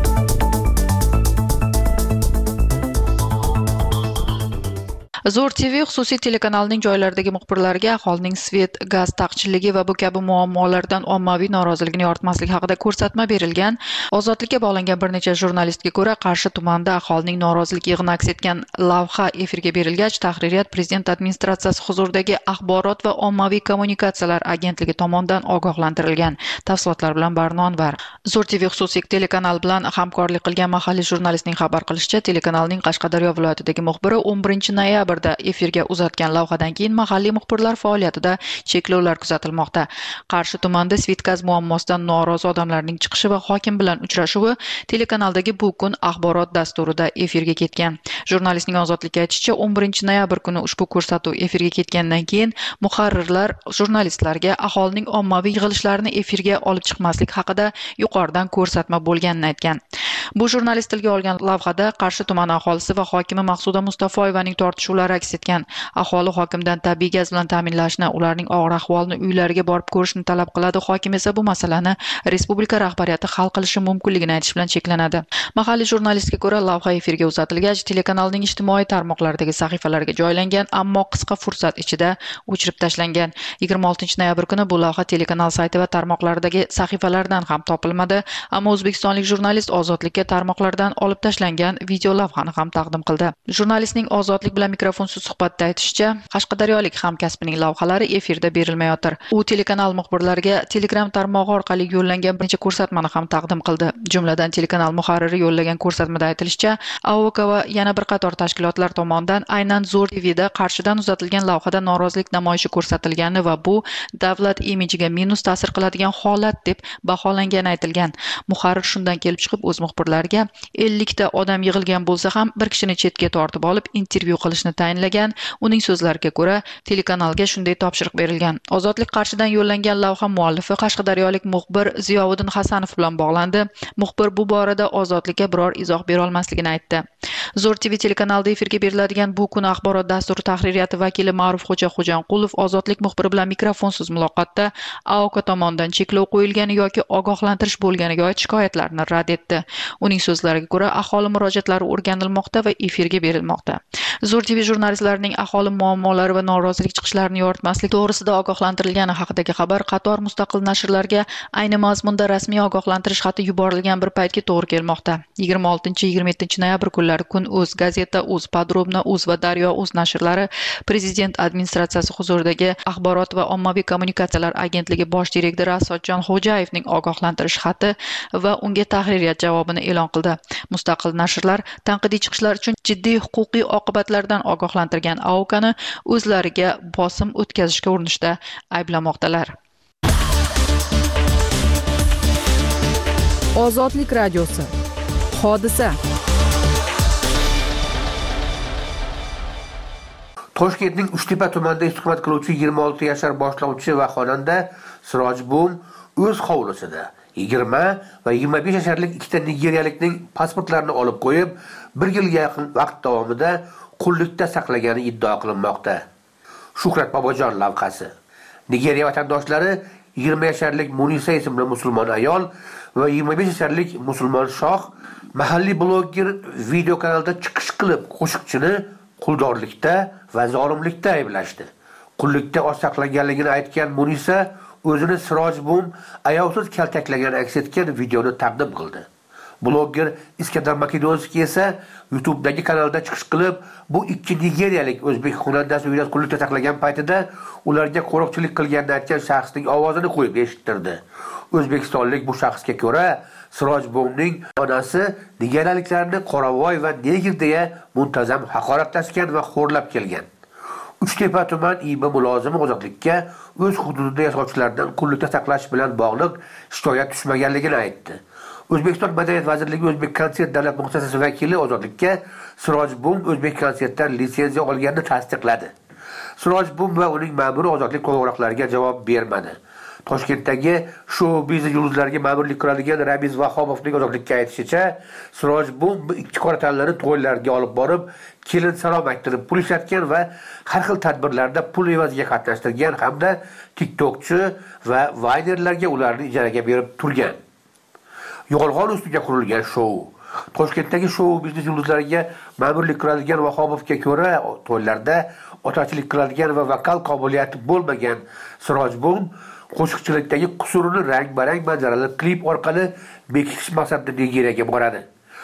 Zo'r T V xususiy telekanalining joylaridagi muxbirlarga aholining svet, gaz taqchilligi va bu kabi muammolardan ommaviy noroziligini yoritmaslik haqida ko'rsatma berilgan. Ozodlikka bog'langan bir necha jurnalistga ko'ra, Qarshi tumanida aholining norozilik yig'ini aks etgan lavha efirga berilgach, tahririyat Prezident administratsiyasi huzuridagi axborot va ommaviy kommunikatsiyalar agentligi tomonidan ogohlantirilgan. Tafsilotlar bilan Barnon var. Zo'r T V xususiy telekanal bilan hamkorlik qilgan mahalliy jurnalistning xabar qilishicha, telekanalning Qashqadaryo viloyatidagi muxbiri o'n birinchi noyabr efirga uzatgan lavhadan keyin mahalliy muxbirlar faoliyatida cheklovlar kuzatilmoqda. Qarshi tumanida Svetgaz muammosidan norozi odamlarning chiqishi va hokim bilan uchrashuvi telekanaldagi Bu kun axborot dasturida efirga ketgan. Jurnalistning Ozodlikka aytishicha, o'n birinchi noyabr kuni ushbu ko'rsatuv efirga ketgandan keyin muharrirlar jurnalistlarga aholining ommaviy yig'ilishlarini efirga olib chiqmaslik haqida yuqoridan ko'rsatma bo'lganini aytgan. Bu jurnalist tilga olgan lavhada Qarshi tumani aholisi va hokimi Maqsuda Mustafoyevaning tortishuvlari aks etgan. Aholi hokimdan tabiiy gaz bilan ta'minlashni, ularning og'ir ahvolini uylariga borib ko'rishni talab qiladi. Hokim esa bu masalani respublika rahbariyati hal qilishi mumkinligini aytish bilan cheklanadi. Mahalliy jurnalistga ko'ra, lavha efirga uzatilgach, telekanalning ijtimoiy tarmoqlardagi sahifalarga joylangan, ammo qisqa fursat ichida o'chirib tashlangan. yigirma oltinchi noyabr kuni bu lavha telekanal sayti va tarmoqlardagi sahifalardan ham topilmadi, ammo o'zbekistonlik jurnalist Ozodlikka tarmoqlardan olib tashlangan video lavhani ham taqdim qildi. Jurnalistning Ozodlik bilan mikrofonsiz suhbatda aytishicha, qashqadaryolik hamkasbining lavhalari efirda berilmayotir. U telekanal muxbirlariga Telegram tarmog'i orqali yo'llangan bir necha ko'rsatmani ham taqdim qildi. Jumladan telekanal muharriri yo'llagan ko'rsatmada aytilishicha, A O K va yana bir qator tashkilotlar tomonidan aynan Zo'r T V'da Qarshidan uzatilgan lavhada norozilik namoyishi ko'rsatilgani va bu davlat imijiga minus ta'sir qiladigan holat deb baholangani aytilgan. Muharrir shundan kelib chiqib o'z muxbirlariga ellik ta odam yig'ilgan bo'lsa ham bir kishini chetga tortib olib intervyu qilishni tayinlagan. Uning so'zlariga ko'ra, telekanalga shunday topshiriq berilgan. Ozodlik Qarshidan yo'llangan lavha muallifi qashqadaryolik muxbir Ziyovuddin Hasanov bilan bog'landi. Muxbir bu borada Ozodlikka biror izoh bera olmasligini aytdi. Zo'r T V telekanalida efirga beriladigan Bu kun axborot dasturi tahririyati vakili Ma'rufxo'ja Xo'janqulov Ozodlik muxbiri bilan mikrofonsiz muloqotda A O K tomonidan cheklov qo'yilgani yoki ogohlantirish bo'lganiga oid shikoyatlarni rad etdi. Uning so'zlariga ko'ra, aholi murojaatlari o'rganilmoqda va efirga berilmoqda. Zo'r T V jurnalistlarining aholi muammolari va norozilik chiqishlarini yoritmaslik to'g'risida ogohlantirilgani haqidagi xabar qator mustaqil nashrlarga ayni mazmunda rasmiy ogohlantirish xati yuborilgan bir paytga to'g'ri kelmoqda. yigirma oltinchi yigirma yettinchi noyabr kunlari Kun Uz, Gazeta Uz, Podrobno Uz va Daryo Uz nashrlari Prezident administratsiyasi huzuridagi axborot va ommaviy kommunikatsiyalar agentligi bosh direktori Asadjon Xo'jayevning ogohlantirish xati va unga tahririyat javobini e'lon qildi. Mustaqil nashrlar tanqidiy chiqishlar uchun jiddiy huquqiy oqibatlardan ogohlantirgan A O K'ni o'zlariga bosim o'tkazishga urinishda ayblamoqdalar. Ozodlik radiosi. Hodisa. Toshkentning Uchtepa tumanida istiqomat qiluvchi yigirma olti yashar boshlovchi va xonanda Sirojbum o'z hovlisida yigirma va yigirma besh yasharlik ikkita nigeriyalikning pasportlarini olib qo'yib, bir yilga yaqin vaqt davomida qullikda saqlagani iddia qilinmoqda. Shuhrat Bobojon lavhasi. Nigeriya vatandoshlari yigirma yasharlik Munisa ismli musulmon ayol va yigirma besh yasharlik musulmon shoh mahalliy bloger video kanalda chiqish qilib qo'shiqchini quldorlikda va zolimlikda ayblashdi. Qullikda saqlaganligini aytgan Munisa o'zini Sirojbum ayovsiz kaltaklagan aks etgan videoni taqdim qildi. Bloger Iskandar Makedonskiy esa YouTube'dagi kanalda chiqish qilib, bu ikki nigeriyalik o'zbek xonandasi uyda qullikda saqlagan paytida ularga qo'riqchilik qilganini aytgan shaxsning ovozini qo'yib eshittirdi. O'zbekistonlik bu shaxsga ko'ra, Sirojbumning onasi nigeriyaliklarni qoravoy va negr deya muntazam haqoratlashgan va xo'rlab kelgan. Uchtepa tuman I B mulozimi ozodlikka o'z hududida yashovchilardan qullikda saqlash bilan bog'liq shikoyat tushmaganligini aytdi. O'zbekiston Madaniyat vazirligi O'zbek konsert davlat muassasasi vakili ozodlikka Sirojbum O'zbek konsertdan litsenziya olganini tasdiqladi. Sirojbum va uning ma'muri ozodlik qo'ng'iroqlariga javob bermadi. Toshkentdagi shou-biznes yulduzlariga ma'murlik qiladigan Ramiz Vahobovning ozodlikka aytishicha, Sirojbum bu ikki qora tanlarni to'ylarga olib borib, kelin salom ayttirib pul ishlatgan va har xil tadbirlarda pul evaziga qatnashtirgan hamda TikTokchi va Vinerlarga ularni ijaraga berib turgan. Yolg'on ustiga qurilgan shou. Toshkentdagi shou-biznes yulduzlariga ma'murlik qiladigan Vahobovga ko'ra, to'ylarda otachilik qiladigan va vokal qobiliyati bo'lmagan Sirojbum qo'shiqchilikdagi qusurini rang-barang manzarali klip orqali bekish maqsadida Nigeriyaga boradi.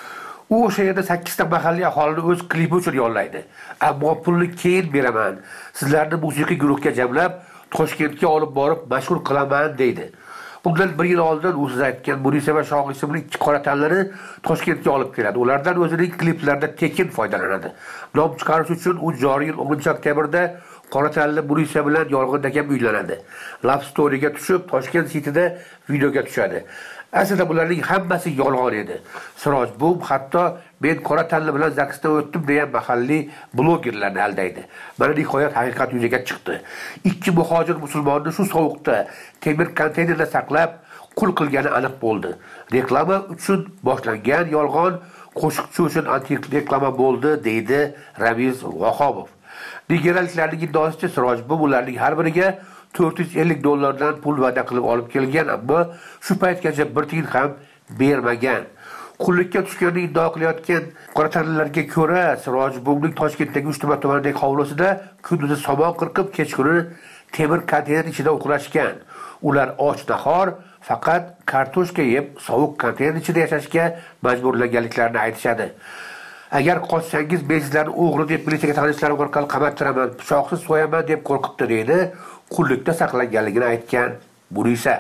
U o'sha yerda sakkiz ta mahalliy aholini o'z klipi uchun yollaydi. Ammo pulni keyin beraman, sizlarni musiqiy guruhga jamlab Toshkentga olib borib mashhur qilaman deydi. Bundan bir yil oldin u siz aytgan Munisa va Shoh ismli ikki qora tanlarni Toshkentga olib keladi. Ulardan o'zining kliplarida tekin foydalanadi. Nom chiqarish uchun u joriy yil o'ninchi oktyabrda qora tanli Munisa bilan yolg'ondakam uylanadi. Love Story'ga tushib, Toshkent City'da videoga tushadi. Aslida bularning hammasi yolg'on edi. Sirojbum hatto men qora tanli bilan zaksdan o'tdim degan mahalliy blogerlarni aldaydi. Mana nihoyat haqiqat yuzaga chiqdi. Ikki muhojir musulmonni shu sovuqda temir konteynerda saqlab qul qilgani aniq bo'ldi. Reklama uchun boshlangan yolg'on qo'shiqchi uchun anti-reklama bo'ldi, deydi Ramiz Vahobov. Nigeriyaliklarning iddaosicha Sirojbum ularning har biriga to'rt yuz ellik dollardan pul va'da qilib olib kelgan, ammo shu paytgacha bir tiyin ham bermagan. Qullikka tushganini iddio qilayotgan qora tanlilarga ko'ra, Sirojbumning Toshkentdagi Uchtepa tumanidagi hovlisida kunduzi somon qirqib, kechqurun temir konteyner ichida uxlashgan. Ular och nahor faqat kartoshka yeb, sovuq konteyner ichida yashashga majburlanganliklarini aytishadi. Agar qochsangiz men sizlarni o'g'ri deb militsiyaga tanishlarim orqali qamatiraman, pichoqsiz so'yaman deb qo'rqitdi deydi. Qullikda saqlanganligini aytgan Munisa.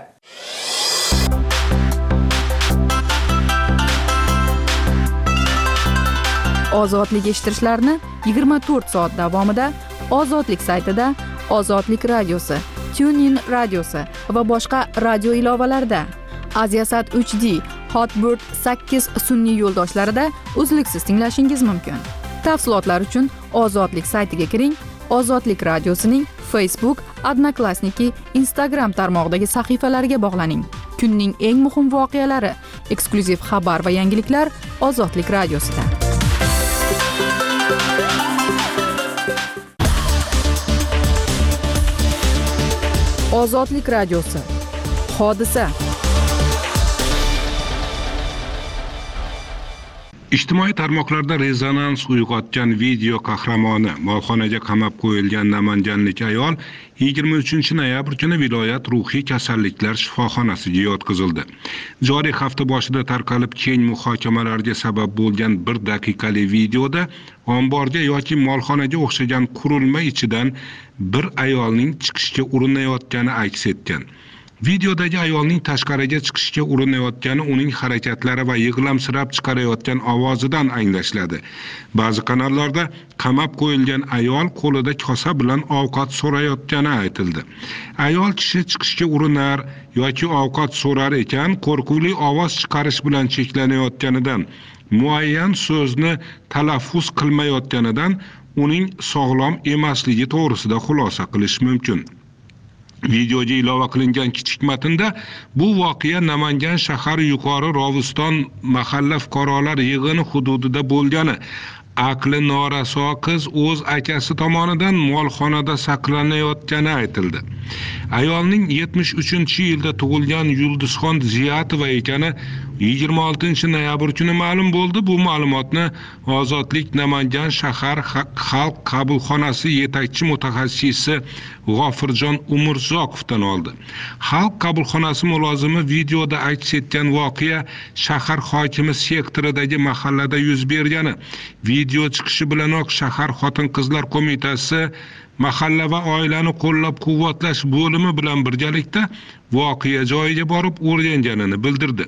Ozodlik eshittirishlarni yigirma to'rt soat davomida Ozodlik saytida, Ozodlik radiosi, TuneIn radiosi va boshqa radio ilovalarida, Aziasat uch D, Hotbird sakkiz sun'iy yo'ldoshlarida uzluksiz tinglashingiz mumkin. Tafsilotlar uchun Ozodlik saytiga kiring. Ozodlik radiosining Facebook, Odnoklassniki, Instagram tarmog'idagi sahifalariga bog'laning. Kunning eng muhim voqealari, eksklyuziv xabar va yangiliklar Ozodlik radiosida. Ozodlik radiosi. Hodisa. Ijtimoiy tarmoqlarda rezonans uyg'otgan video qahramoni molxonaga qamab qo'yilgan namanganlik ayol yigirma uchinchi noyabr kuni viloyat ruhiy kasalliklar shifoxonasiga yotqizildi. Joriy hafta boshida tarqalib keng muhokamalarga sabab bo'lgan bir daqiqali videoda omborga yoki molxonaga o'xshagan qurilma ichidan bir ayolning chiqishga urinayotgani aks etgan. Videodagi ayolning tashqariga chiqishga urinayotgani uning harakatlari va yig'lamsirab chiqarayotgan ovozidan anglashiladi. Ba'zi kanallarda qamab qo'yilgan ayol qo'lida kosa bilan ovqat so'rayotgani aytildi. Ayol kishi chiqishga urinar yoki ovqat so'rar ekan, qo'rquvli ovoz chiqarish bilan cheklanayotganidan, muayyan so'zni talaffuz qilmayotganidan uning sog'lom emasligi to'g'risida xulosa qilish mumkin. Videoga ilova qilingan kichik matnda bu voqea Namangan shahar Yuqori Rovuston mahalla fuqarolar yig'ini hududida bo'lgani, aqli noraso qiz o'z akasi tomonidan molxonada saqlanayotgani aytildi. Ayolning yetmish uchinchi yilda tug'ilgan Yulduzxon Ziyatova ekani yigirma oltinchi noyabr kuni ma'lum bo'ldi. Bu ma'lumotni Ozodlik Namangan shahar xalq qabulxonasi yetakchi mutaxassisi G'ofirjon Umurzoqovdan oldi. Xalq qabulxonasi mulozimi videoda aks etgan voqea shahar hokimi sektoridagi mahallada yuz bergani, video chiqishi bilanoq shahar xotin-qizlar qo'mitasi mahalla va oilani qo'llab-quvvatlash bo'limi bilan birgalikda voqea joyiga borib o'rganganini bildirdi.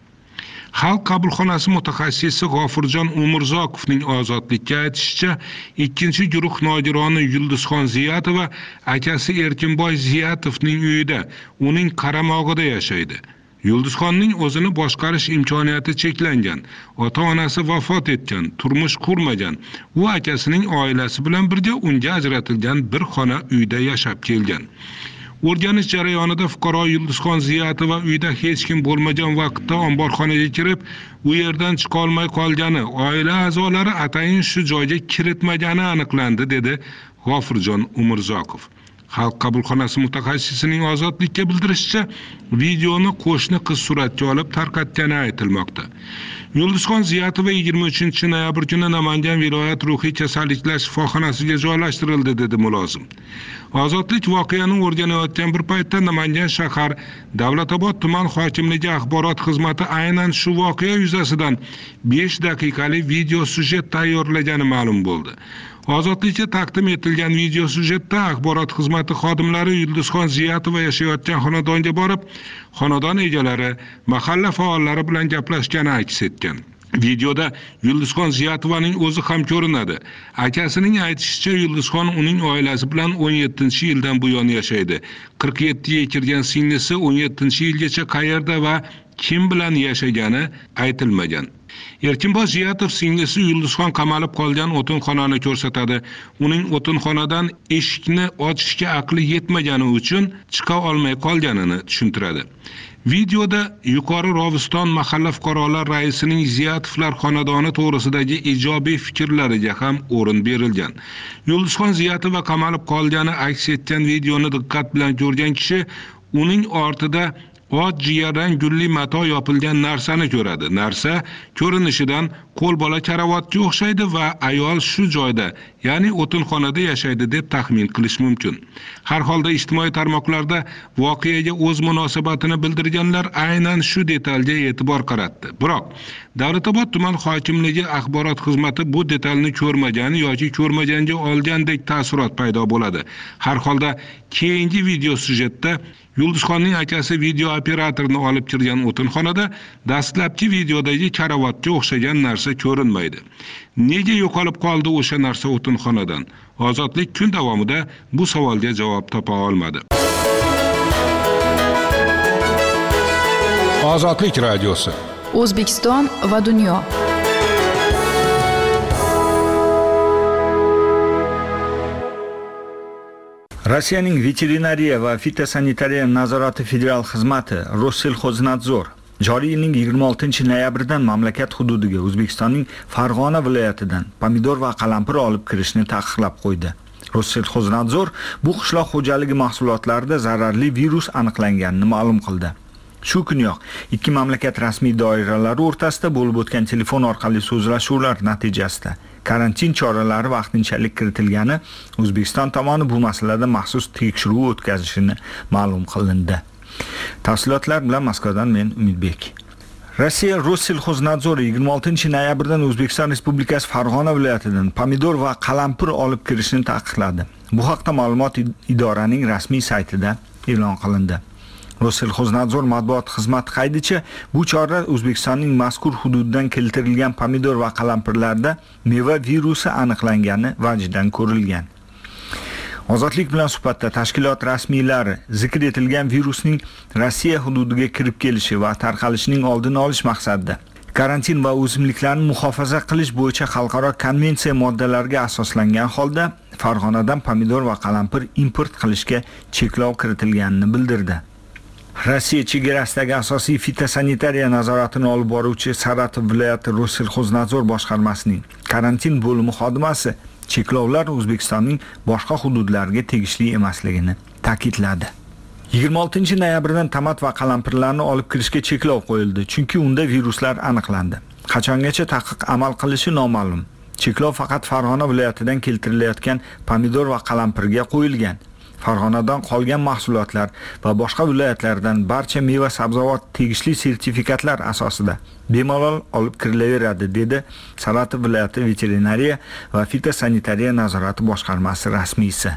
Xalq qabulxonasi mutaxassisi G'ofirjon Umurzoqovning Ozodlikka aytishicha, ikkinchi guruh nogironi Yulduzxon Ziyatova akasi Erkinboy Ziyatovning uyida, uning qaramog'ida yashaydi. Yulduzxonning o'zini boshqarish imkoniyati cheklangan, ota-onasi vafot etgan, turmush qurmagan. U akasining oilasi bilan birga unga ajratilgan bir xona uyda yashab kelgan. O'rganish jarayonida fuqaro Yulduzxon Ziyatova uyda hech kim bo'lmagan vaqtda omborxonaga kirib, u yerdan chiqa olmay qolgani, oila a'zolari atayin shu joyga kiritmagani aniqlandi, dedi G'ofirjon Umurzoqov. Xalq qabulxonasi mutaxassisining Ozodlikka bildirishicha, videoni qo'shni qiz suratga olib tarqatgani aytilmoqda. Yulduzxon Ziyatova yigirma uchinchi noyabr kuni Namangan viloyat ruhiy kasalliklar shifoxonasiga joylashtirildi, dedi mulozim. Ozodlik voqeani o'rganayotgan bir paytda Namangan shahar Davlatobod tuman hokimligi axborot xizmati aynan shu voqea yuzasidan besh daqiqalik video sujet tayyorlagani ma'lum bo'ldi. Ozodlikka taqdim etilgan video sujetda axborot xizmati xodimlari Yulduzxon Ziyatova yashayotgan xonadonga borib, xonadon egalari, mahalla faollari bilan gaplashgani aks etgan. Videoda Yulduzxon Ziyatovaning o'zi ham ko'rinadi. Akasining aytishicha, Yulduzxon uning oilasi bilan o'n yettinchi yildan buyon yashaydi. qirq yettiga kirgan singlisi o'n yettinchi yilgacha qayerda va kim bilan yashagani aytilmagan. Erkinboy Ziyatov singlisi Yulduzxon qamalib qolgan o'tinxonani ko'rsatadi. Uning o'tinxonadan eshikni ochishga aqli yetmagani uchun chiqa olmay qolganini tushuntiradi. Videoda Yuqori Rovuston mahalla fuqarolar raisining Ziyatovlar xonadoni to'g'risidagi ijobiy fikrlariga ham o'rin berilgan. Yulduzxon Ziyatova qamalib qolgani aks etgan videoni diqqat bilan ko'rgan kishi uning ortida och jigardan gulli mato yopilgan narsani ko'radi. Narsa ko'rinishidan qo'lbola karavotga o'xshaydi va ayol shu joyda, ya'ni o'tinxonada yashaydi deb taxmin qilish mumkin. Har holda ijtimoiy tarmoqlarda voqeaga o'z munosabatini bildirganlar aynan shu detalga e'tibor qaratdi. Biroq Davlatobod tuman hokimligi axborot xizmati bu detalni ko'rmagan yoki ko'rmaganga olgandek taassurot paydo bo'ladi. Har holda keyingi video sujetda Yulduzxonning akasi video operatorni olib kirgan o'tinxonada dastlabki videodagi karavotga o'xshagan narsa ko'rinmaydi. Nega yo'qolib qoldi o'sha narsa o'tinxonadan? Ozodlik kun davomida bu savolga javob topa olmadi. Ozodlik radiosi. O'zbekiston va dunyo. Rossiyaning veterinariya va fitosanitariya nazorati federal xizmati Rossellxoznadzor joriy yilning yigirma oltinchi noyabridan mamlakat hududiga O'zbekistonning Farg'ona viloyatidan pomidor va qalampir olib kirishni taqiqlab qo'ydi. Rossellxoznadzor bu qishloq xo'jaligi mahsulotlarida zararli virus aniqlanganini ma'lum qildi. Shu kuniyoq ikki mamlakat rasmiy doiralari o'rtasida bo'lib o'tgan telefon orqali so'zlashuvlar natijasida karantin choralari vaqtinchalik kiritilgani, O'zbekiston tomoni bu masalada maxsus tekshiruv o'tkazishini ma'lum qilindi. Tafsilotlar bilan Moskvadan men Umidbek. Rossiya Rossellxoznadzor yigirma oltinchi noyabrdan O'zbekiston Respublikasi Farg'ona viloyatidan pomidor va qalampir olib kirishni taqiqladi. Bu haqda ma'lumot idoraning rasmiy saytida e'lon qilindi. Roselxoznadzor matbuot xizmati qaydicha, bu chora O'zbekistonning mazkur hududidan keltirilgan pomidor va qalampirlarda meva virusi aniqlangani vajidan ko'rilgan. Ozodlik bilan suhbatda tashkilot rasmiylari zikr etilgan virusning Rossiya hududiga kirib kelishi va tarqalishining oldini olish maqsadida karantin va o'simliklarni muhofaza qilish bo'yicha xalqaro konvensiya moddalariga asoslangan holda Farg'onadan pomidor va qalampir import qilishga cheklov kiritilganini bildirdi. Rossiya chegarasidagi asosiy fitosanitariya nazoratini olib boruvchi Saratov viloyati Roselxoznadzor boshqarmasining karantin bo'limi xodimasi cheklovlar O'zbekistonning boshqa hududlariga tegishli emasligini ta'kidladi. yigirma oltinchi noyabrdan tomat va qalampirlarni olib kirishga cheklov qo'yildi, chunki unda viruslar aniqlandi. Qachongacha taqiq amal qilishi noma'lum. Cheklov faqat Farg'ona viloyatidan keltirilayotgan pomidor va qalampirga qo'yilgan. Farg'onadan qolgan mahsulotlar va boshqa viloyatlardan barcha meva sabzavot tegishli sertifikatlar asosida bemalol olib kirilaveradi, dedi Saratov viloyati veterinariya va fitosanitariya nazorati boshqarmasi rasmiysi.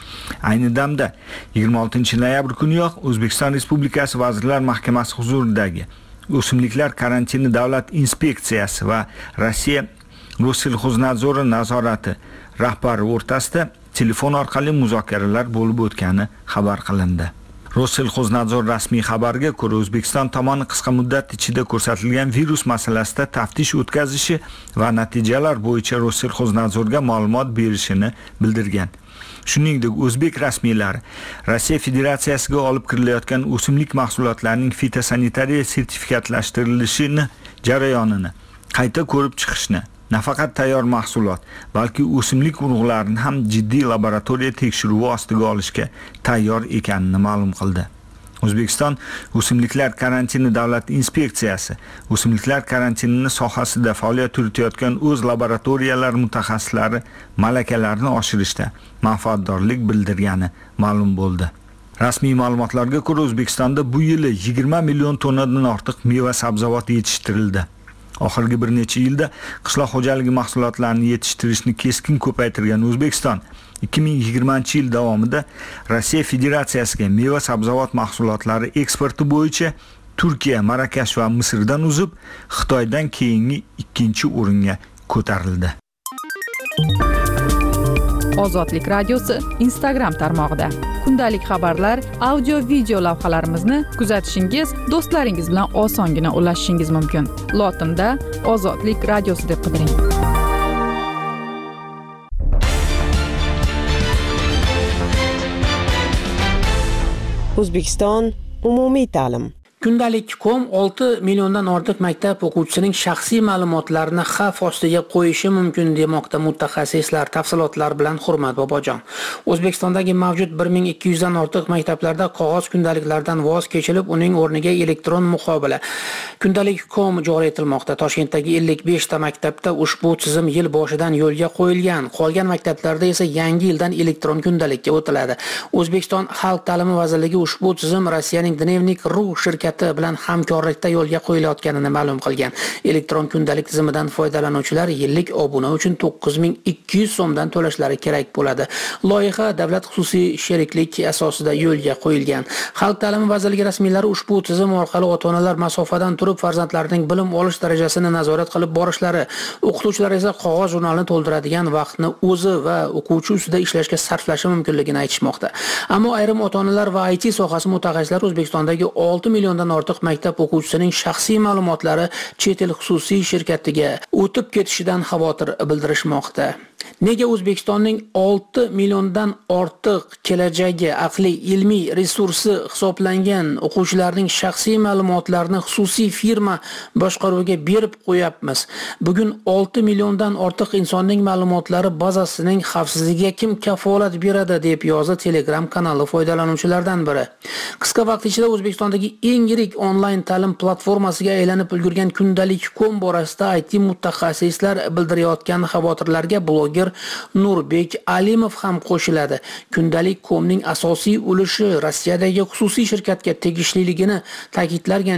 Ayni damda yigirma oltinchi noyabr kuniyoq O'zbekiston Respublikasi Vazirlar Mahkamasi huzuridagi O'simliklar karantini davlat inspeksiyasi va Rossiya Roselxoznadzori nazorati rahbari o'rtasida telefon orqali muzokaralar bo'lib o'tgani xabar qilindi. Roselxoznadzor rasmiy xabarga ko'ra, O'zbekiston tomoni qisqa muddat ichida ko'rsatilgan virus masalasida taftish o'tkazishi va natijalar bo'yicha Roselxoznadzorga ma'lumot berishini bildirgan. Shuningdek, o'zbek rasmiylari Rossiya Federatsiyasiga olib kirilayotgan o'simlik mahsulotlarining fitosanitariya sertifikatlashtirilishini jarayonini qayta ko'rib chiqishni, nafaqat tayyor mahsulot, balki o'simlik urug'larini ham jiddiy laboratoriya tekshiruvi ostiga olishga tayyor ekanini ma'lum qildi. O'zbekiston O'simliklar karantini davlat inspeksiyasi o'simliklar karantinini sohasida faoliyat yuritayotgan o'z laboratoriyalar mutaxassislari malakalarini oshirishda manfaatdorlik bildirgani ma'lum bo'ldi. Rasmiy ma'lumotlarga ko'ra, O'zbekistonda bu yili yigirma million tonnadan ortiq meva sabzavot yetishtirildi. Oxirgi bir necha yilda qishloq xo'jaligi mahsulotlarini yetishtirishni keskin ko'paytirgan O'zbekiston ikki ming yigirmanchi yil davomida Rossiya Federatsiyasiga meva sabzavot mahsulotlari eksporti bo'yicha Turkiya, Marokash va Misrdan uzib, Xitoydan keyingi ikkinchi o'ringa ko'tarildi. Ozodlik radiosi Instagram tarmog'ida kundalik xabarlar, audio video lavhalarimizni kuzatishingiz, do'stlaringiz bilan osongina ulashishingiz mumkin. Lotinda Ozodlik radiosi deb qidiring. O'zbekiston umumiy ta'lim. Kundalik kom olti milliondan ortiq maktab o'quvchisining shaxsiy ma'lumotlarini xavf ostiga qo'yishi mumkin demoqda mutaxassislar. Tafsilotlar bilan Hurmat Bobojon. O'zbekistondagi mavjud bir ming ikki yuz dan ortiq maktablarda qog'oz kundaliklardan voz kechilib, uning o'rniga elektron muqobala kundalik kom joriy etilmoqda. Toshkentdagi ellik besh ta maktabda ushbu tizim yil boshidan yo'lga qo'yilgan. Qolgan maktablarda esa yangi yildan elektron kundalikka o'tiladi. O'zbekiston Xalq ta'limi vazirligi ushbu tizim Rossiyaning Dnevnik ru shirkati bilan hamkorlikda yo'lga qo'yilayotganini ma'lum qilgan. Elektron kundalik tizimidan foydalanuvchilar yillik obuna uchun to'qqiz ming ikki yuz so'mdan to'lashlari kerak bo'ladi. Loyiha davlat xususiy sheriklik asosida yo'lga qo'yilgan. Xalq ta'limi vazirligi rasmiylari ushbu tizim orqali ota-onalar masofadan turib farzandlarining bilim olish darajasini nazorat qilib borishlari, o'qituvchilar esa qog'oz jurnalni to'ldiradigan vaqtni o'zi va o'quvchi ustida ishlashga sarflashi mumkinligini aytishmoqda. Ammo ayrim ota-onalar va I T sohasi mutaxassislari O'zbekistondagi olti million dan ortiq maktab o'quvchisining shaxsiy ma'lumotlari chet el xususiy shirkatiga o'tib ketishidan xavotir bildirishmoqda. Nega O'zbekistonning olti milliondan ortiq kelajagi aqliy ilmiy resursi hisoblangan o'quvchilarning shaxsiy ma'lumotlarini xususiy firma boshqaruviga berib qo'yapmiz? Bugun olti milliondan ortiq insonning ma'lumotlari bazasining xavfsizligiga kim kafolat beradi, deb yozdi Telegram kanali foydalanuvchilaridan biri. Qisqa vaqt ichida O'zbekistondagi eng yirik onlayn ta'lim platformasiga aylanib ulgurgan kundalik kom borasida I T mutaxassislar bildirayotgan xavotirlarga bloger Nurbek Alimov ham qo'shiladi. Kundalik komning asosiy ulushi Rossiyadagi xususiy shirkatga tegishliligini ta'kidlagan chet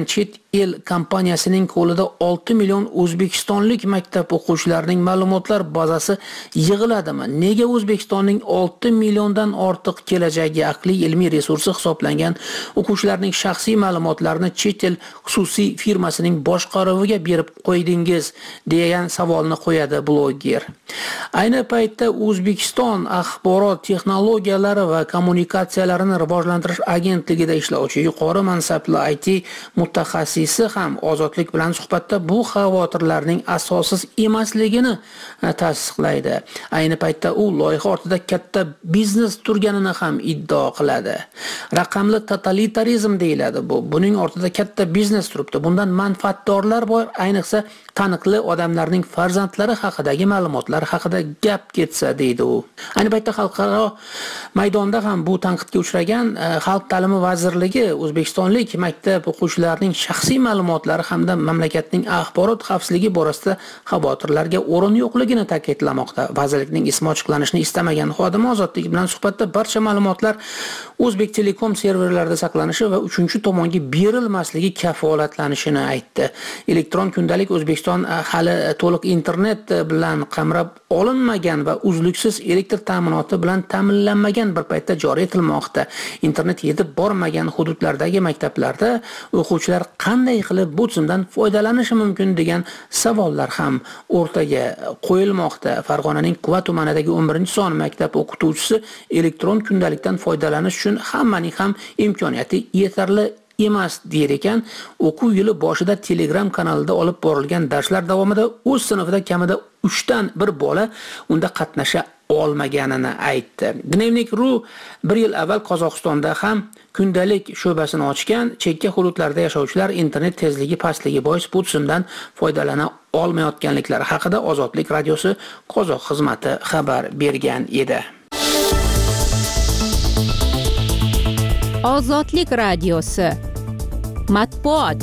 El kompaniyasining qo'lida olti million o'zbekistonlik maktab o'quvchilarining ma'lumotlar bazasi yig'iladimi? Nega O'zbekistonning olti milliondan ortiq kelajagi aqliy ilmiy resursi hisoblangan o'quvchilarning shaxsiy ma'lumotlarini chet el xususiy firmasining boshqaruviga berib qo'ydingiz degan savolni qo'yadi bloger. Ayni paytda O'zbekiston axborot texnologiyalari va kommunikatsiyalarini rivojlantirish agentligida ishlovchi yuqori mansabli I T mutaxassisi ham Ozodlik bilan suhbatda bu xavotirlarning asossiz emasligini tasdiqlaydi. Ayni paytda u loyiha ortida katta biznes turganini ham iddao qiladi. Raqamli totalitarizm deyiladi bu. Buning ortida katta biznes turibdi. Bundan manfaatdorlar bor, ayniqsa taniqli odamlarning farzandlari haqidagi ma'lumotlar haqida gap ketsa deydi u. Ayni paytda xalqaro maydonda ham bu tanqidga uchragan Xalq ta'limi vazirligi O'zbekistonlik maktab o'quvchilarining shaxsiy ma'lumotlari hamda mamlakatning axborot xavfsizligi borasida xavotirlarga o'rin yo'qligini ta'kidlamoqda. Vazirlikning ismi ochiqlanishini istamagan xodimi Ozodlik bilan suhbatda barcha ma'lumotlar O'zbek Telekom serverlarida saqlanishi va uchinchi tomonga berilmasligi kafolatlanishini aytdi. Elektron kundalik O'zbekiston hali to'liq internet bilan qamrab olinmagan va uzluksiz elektr ta'minoti bilan ta'minlanmagan bir paytda joriy etilmoqda. Internet yetib bormagan hududlardagi maktablarda o'quvchilar qanday qilib bu tizimdan foydalanishi mumkin degan savollar ham o'rtaga qo'yilmoqda. Farg'onaning Quva tumanidagi o'n birinchi son maktab o'qituvchisi elektron kundalikdan foydalanish uchun hammaning ham imkoniyati yetarli emas der ekan. O'quv yili boshida Telegram kanalida olib borilgan darslar davomida o'z sinfida kamida uchdan bir bola unda qatnasha olmaganini aytdi. Dnevnik.ru bir yil avval Qozog'istonda ham kundalik sho'basini ochgan, chekka hududlarda yashovchilar internet tezligi pastligi bois bu tizimdan foydalana olmayotganliklari haqida Ozodlik radiosi qozoq xizmati xabar bergan edi. Ozodlik radiosi matbuot.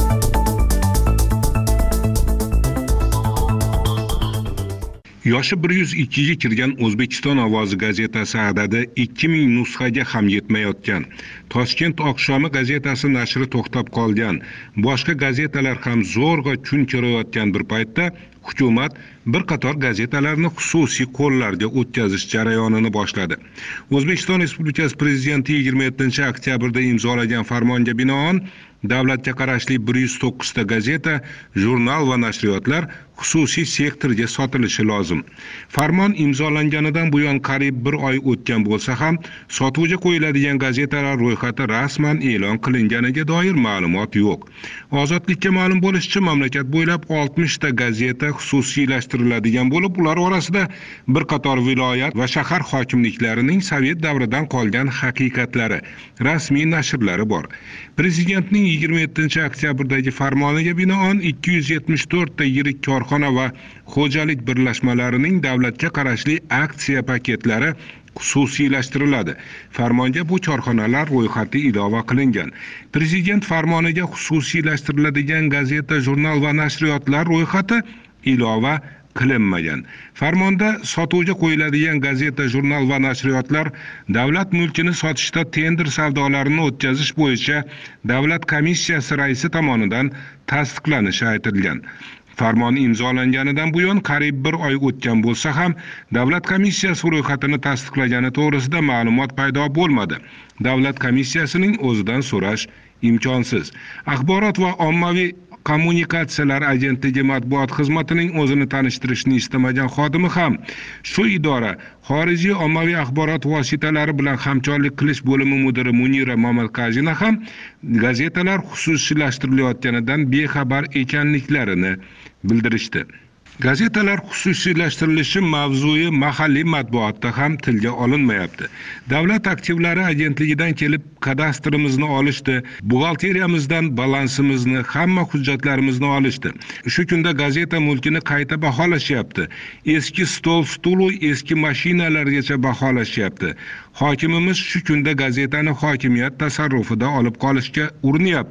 Yoshi bir yuz ikkiga kirgan O'zbekiston ovozi gazetasi adadi ikki ming nusxaga ham yetmayotgan. Toshkent oqshomi gazetasi nashri to'xtab qolgan. Boshqa gazetalar ham zo'rg'a kun ko'rayotgan bir paytda hukumat bir qator gazetalarni xususiy qo'llarga o'tkazish jarayonini boshladi. O'zbekiston Respublikasi Prezidenti yigirma yettinchi oktyabrda imzolagan farmonga binoan davlatga qarashli bir yuz to'qqiz ta gazeta, jurnal va nashriyotlar xususiy sektorga sotilishi lozim. Farmon imzolanganidan buyon qariyb bir oy o'tgan bo'lsa ham, sotuvga qo'yiladigan gazetalar ro'yxati rasman e'lon qilinganiga doir ma'lumot yo'q. Ozodlikka ma'lum bo'lishicha, mamlakat bo'ylab oltmish ta gazeta xususiylashtiriladigan bo'lib, ular orasida bir qator viloyat va shahar hokimliklarining Sovet davridan qolgan haqiqatlari, rasmiy nashrlari bor. Prezidentning yigirma yettinchi oktyabrdagi farmoniga binoan ikki yuz yetmish to'rt ta yirik korxona va xo'jalik birlashmalarining davlatga qarashli aksiya paketlari xususiylashtiriladi. Farmonga bu korxonalar ro'yxati ilova qilingan. Prezident farmoniga xususiylashtiriladigan gazeta, jurnal va nashriyotlar ro'yxati ilova qilinmagan. Farmonda sotuvga qo'yiladigan gazeta, jurnal va nashriyotlar davlat mulkini sotishda tender savdolarini o'tkazish bo'yicha davlat komissiyasi raisi tomonidan tasdiqlanishi aytilgan. Farmon imzolanganidan buyon qariyb bir oy o'tgan bo'lsa ham, davlat komissiyasi ro'yxatini tasdiqlagani to'g'risida ma'lumot paydo bo'lmadi. Davlat komissiyasining o'zidan so'rash imkonsiz. Axborot va ommaviy kommunikatsiyalar agentligi matbuot xizmatining o'zini tanishtirishni istamagan xodimi ham shu idora xorijiy ommaviy axborot vositalari bilan hamkorlik qilish bo'limi mudiri Munira Mamadqazina ham gazetalar xususiylashtirilayotganidan bexabar ekanliklarini bildirishdi. Gazetalar xususiylashtirilishi mavzui mahalliy matbuotda ham tilga olinmayapti. Davlat aktivlari agentligidan kelib kadastrimizni olishdi, buxgalteriyamizdan balansimizni, hamma hujjatlarimizni olishdi. Shu kunda gazeta mulkini qayta baholashyapti. Eski stol, stulu, eski mashinalargacha baholashyapti. Hokimimiz shu kunda gazetani hokimiyat tasarrufida olib qolishga urinyapti.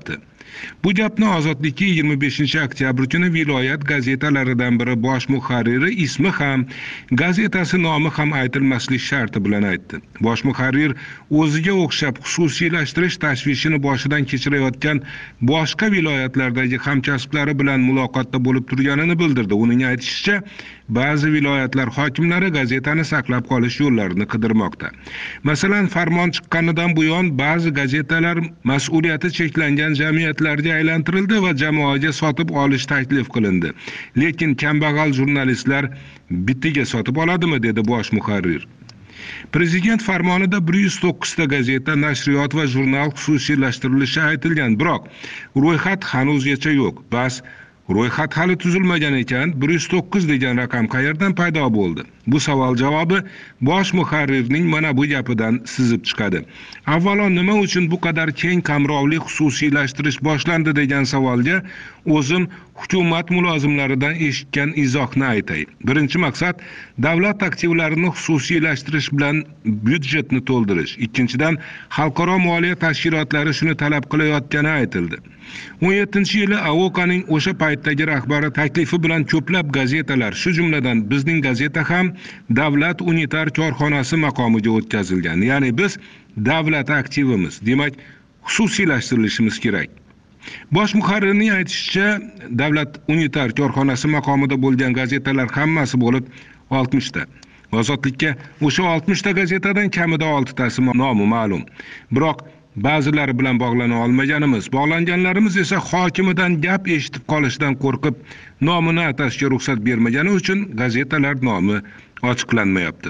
Bu gapni Ozodlikka yigirma beshinchi oktyabr kuni viloyat gazetalaridan biri bosh muharriri ismi ham, gazetasi nomi ham aytilmaslik sharti bilan aytdi. Bosh muharrir o'ziga o'xshab xususiylashtirish tashvishini boshidan kechirayotgan boshqa viloyatlardagi hamkasblari bilan muloqotda bo'lib turganini bildirdi. Uning aytishicha, ba'zi viloyatlar hokimlari gazetani saqlab qolish yo'llarini qidirmoqda. Masalan, farmon chiqqanidan buyon ba'zi gazetalar mas'uliyati cheklangan jamiyatlarga aylantirildi va jamoaga sotib olish taklif qilindi. Lekin kambag'al jurnalistlar bitiga sotib oladimi, dedi bosh muharrir. Prezident farmonida bir yuz to'qqiz ta gazeta, nashriyot va jurnal xususiylashtirilishi aytilgan, biroq ro'yxat hanuzgacha yo'q. Bas ro'yxat hali tuzilmagan ekan, bir yuz to'qqiz degan raqam qayerdan paydo bo'ldi? Bu savol javobi bosh muharrirning mana bu gapidan sizib chiqadi. Avvalo, nima uchun bu qadar keng qamrovli xususiylashtirish boshlandi degan savolga o'zim hukumat mulozimlaridan eshitgan izohni aytay. Birinchi maqsad davlat aktivlarini xususiylashtirish bilan byudjetni to'ldirish. Ikkinchidan, xalqaro moliya tashkilotlari shuni talab qilayotgani aytildi. o'n yettinchi yili Avokaning o'sha paytdagi rahbari taklifi bilan ko'plab gazetalar, shu jumladan bizning gazeta ham davlat unitar korxonasi maqomiga o'tkazilgan. Ya'ni biz davlat aktivimiz, demak xususiylashtirilishimiz kerak. Bosh muharrirning aytishicha, davlat unitar korxonasi maqomida bo'lgan gazetalar hammasi bo'lib oltmish ta. Ozodlikka o'sha oltmish ta gazetadan kamida olti tasi nomi ma'lum. Biroq ba'zilari bilan bog'lana olmaganimiz, bog'langanlarimiz esa hokimidan gap eshitib qolishdan qo'rqib, nomini atashga ruxsat bermagani uchun gazetalar nomi ochiqlanmayapti.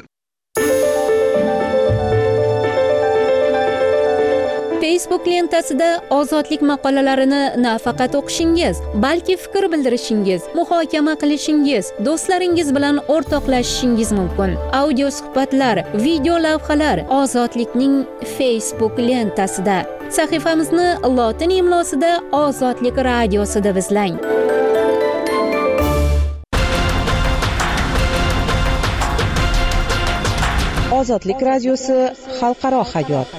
Facebook lentasida ozodlik maqolalarini nafaqat o'qishingiz, balki fikr bildirishingiz, muhokama qilishingiz, do'stlaringiz bilan o'rtoqlashishingiz mumkin. Audio suhbatlar, video lavhalar Ozodlikning Facebook lentasida. Sahifamizni lotin imlosida Ozodlik radiosida izlang. Ozodlik radiosi xalqaro hayot.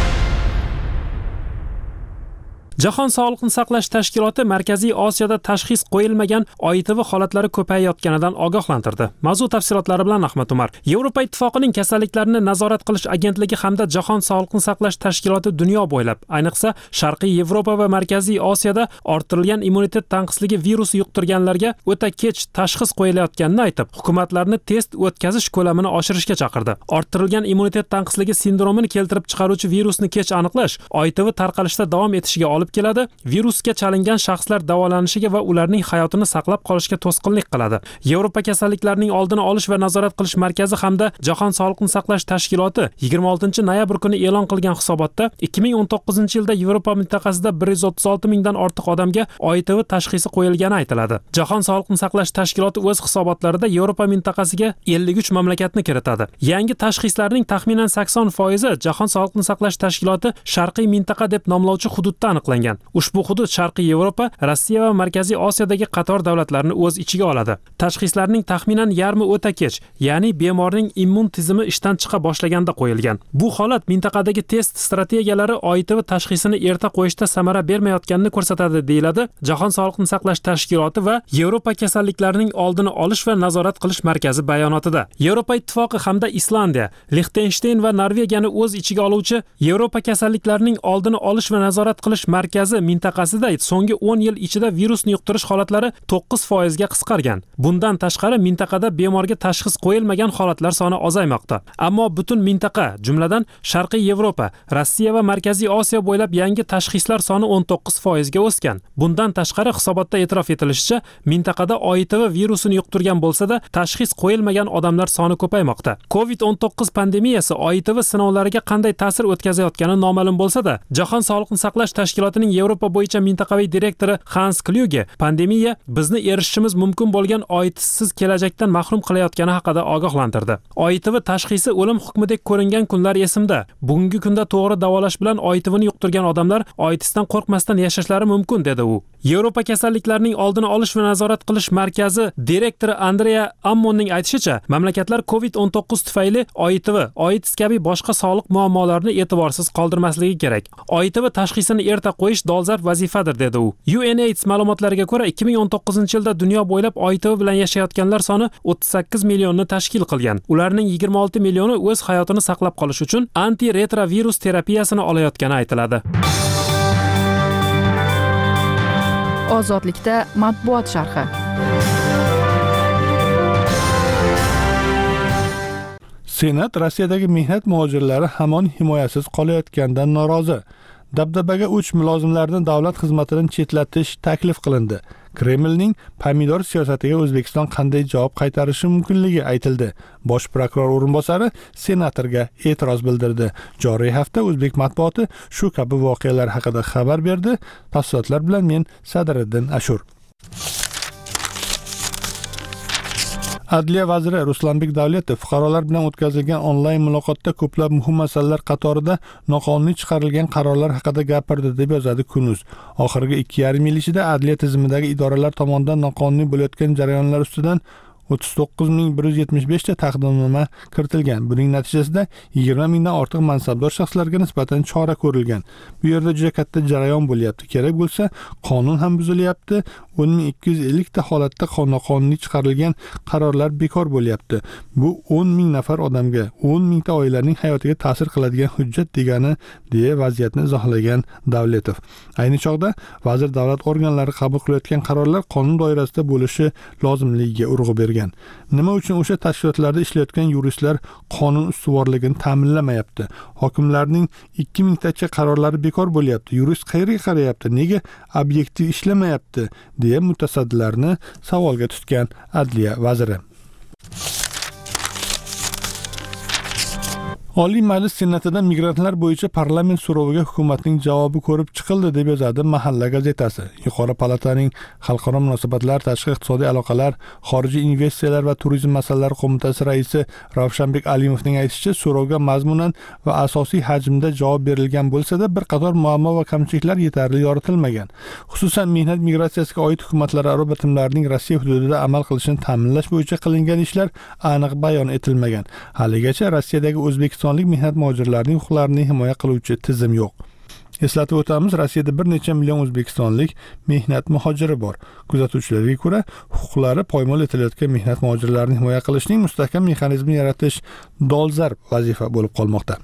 Jahon sog'liqni saqlash tashkiloti Markaziy Osiyoda tashxis qo'yilmagan O I T V holatlari ko'payayotganidan ogohlantirdi. Mavzu tafsilotlari bilan Ahmad Umar. Yevropa Ittifoqining kasalliklarni nazorat qilish agentligi hamda Jahon sog'liqni saqlash tashkiloti dunyo bo'ylab, ayniqsa Sharqiy Yevropa va Markaziy Osiyoda orttirilgan immunitet tanqisligi virusi yuqtirganlarga o'ta kech tashxis qo'yilayotganini aytib, hukumatlarni test o'tkazish ko'lamini oshirishga chaqirdi. Orttirilgan immunitet tanqisligi sindromini keltirib chiqaruvchi virusni kech aniqlash O I T V tarqalishda davom etishiga olib keladi. Virusga chalingan shaxslar davolanishiga va ularning hayotini saqlab qolishga to'sqinlik qiladi. Yevropa kasalliklarning oldini olish va nazorat qilish markazi hamda Jahon sog'liqni saqlash tashkiloti yigirma oltinchi noyabr kuni e'lon qilgan hisobotda ikki ming o'n to'qqizinchi yilda Yevropa mintaqasida bir yuz o'ttiz olti mingdan ortiq odamga O I T V tashxisi qo'yilgani aytiladi. Jahon sog'liqni saqlash tashkiloti o'z hisobotlarida Yevropa mintaqasiga ellik uch mamlakatni kiritadi. Yangi tashxislarning taxminan sakson foizi Jahon sog'liqni saqlash tashkiloti Sharqiy mintaqa deb nomlovchi hududda aniqlangan. Ushbu hudud Sharqiy Yevropa, Rossiya va Markaziy Osiyodagi qator davlatlarni o'z ichiga oladi. Tashxislarning taxminan yarmi o'ta kech, ya'ni bemorning immun tizimi ishdan chiqa boshlaganda qo'yilgan. Bu holat mintaqadagi test strategiyalari O I T V tashxisini erta qo'yishda samara bermayotganini ko'rsatadi, deyiladi Jahon sog'liqni saqlash tashkiloti va Yevropa kasalliklarining oldini olish va nazorat qilish markazi bayonotida. Yevropa Ittifoqi hamda Islandiya, Liechtenstein va Norvegiyani o'z ichiga oluvchi Yevropa kasalliklarining oldini olish va nazorat qilish markazi mintaqasida so'nggi o'n yil ichida virusni yuqtirish holatlari to'qqiz foiz ga qisqargan. Bundan tashqari mintaqada bemorga tashxis qo'yilmagan holatlar soni ozaymoqda. Ammo butun mintaqa, jumladan Sharqiy Yevropa, Rossiya va Markaziy Osiyo bo'ylab yangi tashxislar soni o'n to'qqiz foiz ga o'sgan. Bundan tashqari hisobotda e'tirof etilishicha, mintaqada O I T V virusini yuqtirgan bo'lsa-da, tashxis qo'yilmagan odamlar soni ko'paymoqda. COVID o'n to'qqiz pandemiyasi O I T V sinovlariga qanday ta'sir o'tkazayotgani noma'lum bo'lsa-da, Jahon sog'liqni saqlash tashkilotining Yevropa bo'yicha mintaqaviy direktori Hans Kluge pandemiya bizni erishishimiz mumkin bo'lgan O I T siz kelajakdan mahrum qilayotgani haqida ogohlantirdi. O I T V tashxisi o'lim hukmidek ko'ringan kunlar esimda. Bugungi kunda to'g'ri davolash bilan O I T Vni yuqtirgan odamlar O I T dan qo'rqmasdan yashashlari mumkin, dedi u. Yevropa kasalliklarining oldini olish va nazorat qilish markazi direktori Andrea Ammonning aytishicha, mamlakatlar COVID o'n to'qqiz tufayli O I T V, O I T kabi boshqa sog'liq muammolarini e'tiborsiz qoldirmasligi kerak. O I T V tashxisini erta qo'yish dolzarb vazifadir dedi u. UNAIDS ma'lumotlariga ko'ra ikki ming o'n to'qqizinchi yilda dunyo bo'ylab O I T V bilan yashayotganlar soni o'ttiz sakkiz millionni tashkil qilgan. Ularning yigirma olti millioni o'z hayotini saqlab qolish uchun antiretrovirus terapiyasini olayotgani aytiladi. Ozodlikda matbuot sharhi. Senat Rossiyadagi mehnat muhojirlari hamon himoyasiz qolayotganidan norozi. Dabdabaga uch mulozimlarni davlat xizmatidan chetlatish taklif qilindi. Kremlning pomidor siyosatiga O'zbekiston qanday javob qaytarishi mumkinligi aytildi. Bosh prokuror o'rinbosari senatorga e'tiroz bildirdi. Joriy hafta o'zbek matbuoti shu kabi voqealar haqida xabar berdi. Tafsilotlar bilan men Sadriddin Ashur. Adliya vaziri Ruslanbek Davletov fuqarolar bilan o'tkazilgan onlayn muloqotda ko'plab muhim masalalar qatorida noqonuniy chiqarilgan qarorlar haqida gapirdi deb yozadi Kunuz. Oxirgi ikki yarim yil ichida adliya tizimidagi idoralar tomonidan noqonuniy bo'layotgan jarayonlar ustidan o'ttiz to'qqiz ming bir yuz yetmish besh ta taqdimnoma kiritilgan. Buning natijasida yigirma mingdan ortiq mansabdor shaxslarga nisbatan chora ko'rilgan. Bu yerda juda katta jarayon bo'lyapti. Kerak bo'lsa, qonun ham buzilyapti. o'n ming ikki yuz ellik ta holatda noqonuniy chiqarilgan qarorlar bekor bo'lyapti. Bu o'n ming nafar odamga, o'n ming ta oilaning hayotiga ta'sir qiladigan hujjat degani, deya vaziyatni izohlagan Davletov. Ayni chog'da vazir davlat organlari qabul qilayotgan qarorlar qonun doirasida bo'lishi lozimligiga urg'u bergan. Nima uchun o'sha tashkilotlarda ishlayotgan yuristlar qonun ustuvorligini ta'minlamayapti? Hokimlarning ikki ming tacha qarorlari bekor bo'lyapti. Yurist qayerga qarayapti? Nega obyektiv ishlamayapti? deya mutasaddilarni savolga tutgan Adliya vaziri. Oliy Majlis Senatida migrantlar bo'yicha parlament so'roviga hukumatning javobi ko'rib chiqildi deb yozadi Mahalla gazetasi. Yuqori palataning Xalqaro munosabatlar, tashqi iqtisodiy aloqalar, xorijiy investitsiyalar va turizm masalalari qo'mitasi raisi Ravshanbek Alimovning aytishicha, so'rovga mazmunan va asosiy hajmda javob berilgan bo'lsa-da, bir qator muammo va kamchiliklar yetarli yoritilmagan. Xususan, mehnat migratsiyasiga oid hukumatlararo bitimlarning Rossiya hududida amal qilishini ta'minlash bo'yicha qilingan ishlar aniq bayon etilmagan. Haligacha Rossiyadagi O'zbekiston O'zbekistonlik mehnat muhojirlarining huquqlarini himoya qiluvchi tizim yo'q. Eslatib o'tamiz, Rossiyada bir necha million o'zbekistonlik mehnat muhojiri bor. Kuzatuvchilarga ko'ra, huquqlari poymol etilayotgan mehnat muhojirlarini himoya qilishning mustahkam mexanizmini yaratish dolzarb vazifa bo'lib qolmoqda.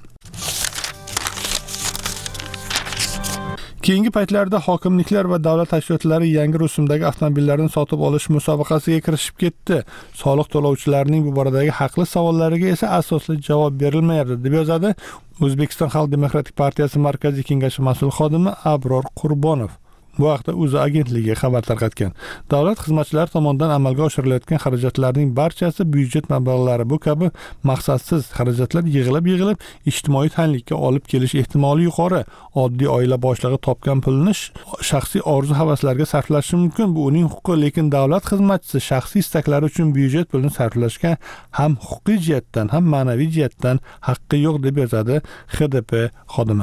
Keyingi paytlarda hokimliklar va davlat tashkilotlari yangi rusumdagi avtomobillarni sotib olish musobaqasiga kirishib ketdi. Soliq to'lovchilarining bu boradagi haqli savollariga esa asosli javob berilmayapti deb yozadi O'zbekiston Xalq Demokratik partiyasi markaziy kengashi mas'ul xodimi Abror Qurbonov. Bu haqda o'zi agentligi xabar tarqatgan. Davlat xizmatchilari tomonidan amalga oshirilayotgan xarajatlarning barchasi byudjet mablag'lari bu kabi maqsadsiz xarajatlar yig'ilib-yig'ilib ijtimoiy tanglikka olib kelish ehtimoli yuqori. Oddiy oila boshlig'i topgan pulni shaxsiy orzu-havaslarga sarflashi mumkin. Bu uning huquqi, lekin davlat xizmatchisi shaxsiy istaklari uchun byudjet pulini sarflashga ham huquqiy jihatdan, ham ma'naviy jihatdan haqqi yo'q deb yozadi X D P xodimi.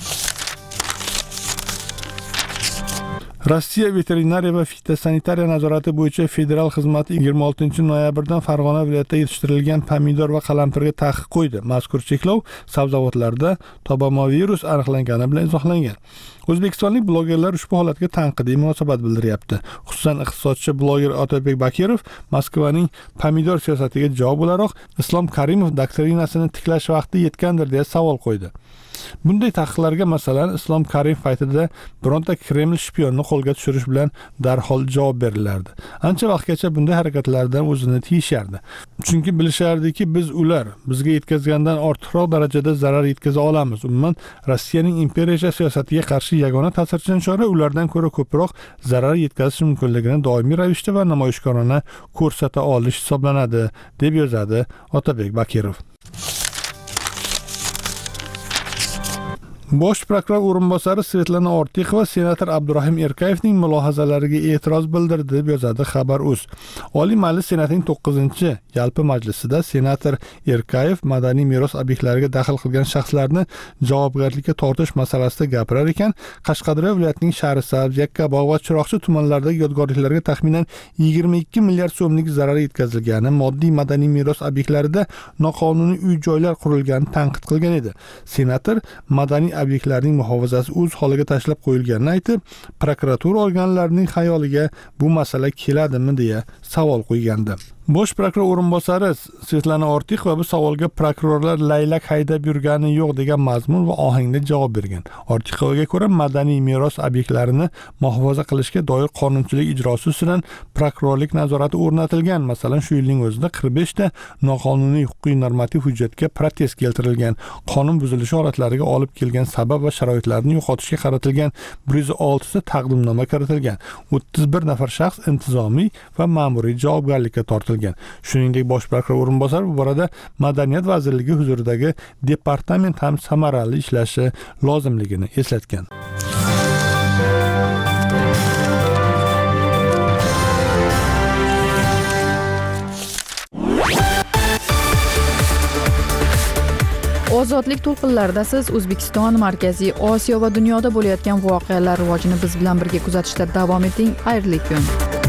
Rossiya veterinariya va fitosanitariya nazorati bo'yicha federal xizmati yigirma oltinchi noyabrdan Farg'ona viloyatida yetishtirilgan pomidor va qalampirga taqiq qo'ydi. Mazkur cheklov sabzavotlarda tobamovirus aniqlangani bilan izohlangan. O'zbekistonlik blogerlar ushbu holatga tanqidiy munosabat bildiryapti. Xususan, iqtisodchi bloger Otabek Bakirov Moskvaning pomidor siyosatiga javob o'laroq Islom Karimov doktrinasini tiklash vaqti yetgandir deya savol qo'ydi. Bunday taqiqlarga masalan Islom Karimov paytida bironta Kreml shpiyonni qo'lga tushirish bilan darhol javob berilardi. Ancha vaqtgacha bunday harakatlardan o'zini tiyishardi. Chunki bilishardiki, biz ular bizga yetkazgandan ortiqroq darajada zarar yetkaza olamiz. Umuman, Rossiyaning imperiya siyosatiga qarshi yagona ta'sirchan chora ulardan ko'ra ko'proq zarar yetkazish mumkinligini doimiy ravishda va namoyishkorona ko'rsata olish hisoblanadi, deb yozadi Otabek Bakirov. Bosh prokuror o'rinbosari Svetlana Ortiqova senator Abdurahim Erkayevning mulohazalariga e'tiroz bildirdi deb yozadi Xabar.uz. Oliy Majlis Senatining to'qqizinchi yalpi majlisida senator Erkayev madaniy meros obyektlariga daxl qilgan shaxslarni javobgarlikka tortish masalasida gapirar ekan, Qashqadaryo viloyatining Shahrisabz, Yakkabog' va Chiroqchi tumanlaridagi yodgorliklarga taxminan yigirma ikki milliard so'mlik zarar yetkazilgani, moddiy madaniy meros obyektlarida noqonuniy uy-joylar qurilganini tanqid qilgan edi. Senator madaniy obyektlarning muhofazasi o'z holiga tashlab qo'yilganini aytib, prokuratura organlarining xayoliga bu masala keladimi deya savol qo'ygandi. Bosh prokuror o'rinbosari Svetlana Ortiqova bu savolga prokurorlar laylak haydab yurgani yo'q degan mazmun va ohangda javob bergan. Ortiqovaga ko'ra, madaniy meros obyektlarini muhofaza qilishga doir qonunchilik ijrosi ustidan prokurorlik nazorati o'rnatilgan. Masalan, shu yilning o'zida qirq besh ta noqonuniy huquqiy normativ hujjatga protest keltirilgan, qonun buzilishi holatlariga olib kelgan sabab va sharoitlarni yo'qotishga qaratilgan bir yuz olti ta taqdimnoma kiritilgan. o'ttiz bir nafar shaxs intizomiy va ma'muriy javobgarlikka tortilgan. Shuningdek, bosh prokuror o'rinbosari bu borada Madaniyat vazirligi huzuridagi departament ham samarali ishlashi lozimligini eslatgan. Ozodlik to'lqinlarida siz O'zbekiston, Markaziy Osiyo va dunyoda bo'layotgan voqealar rivojini biz bilan birga kuzatishda davom eting. Xayrli kun.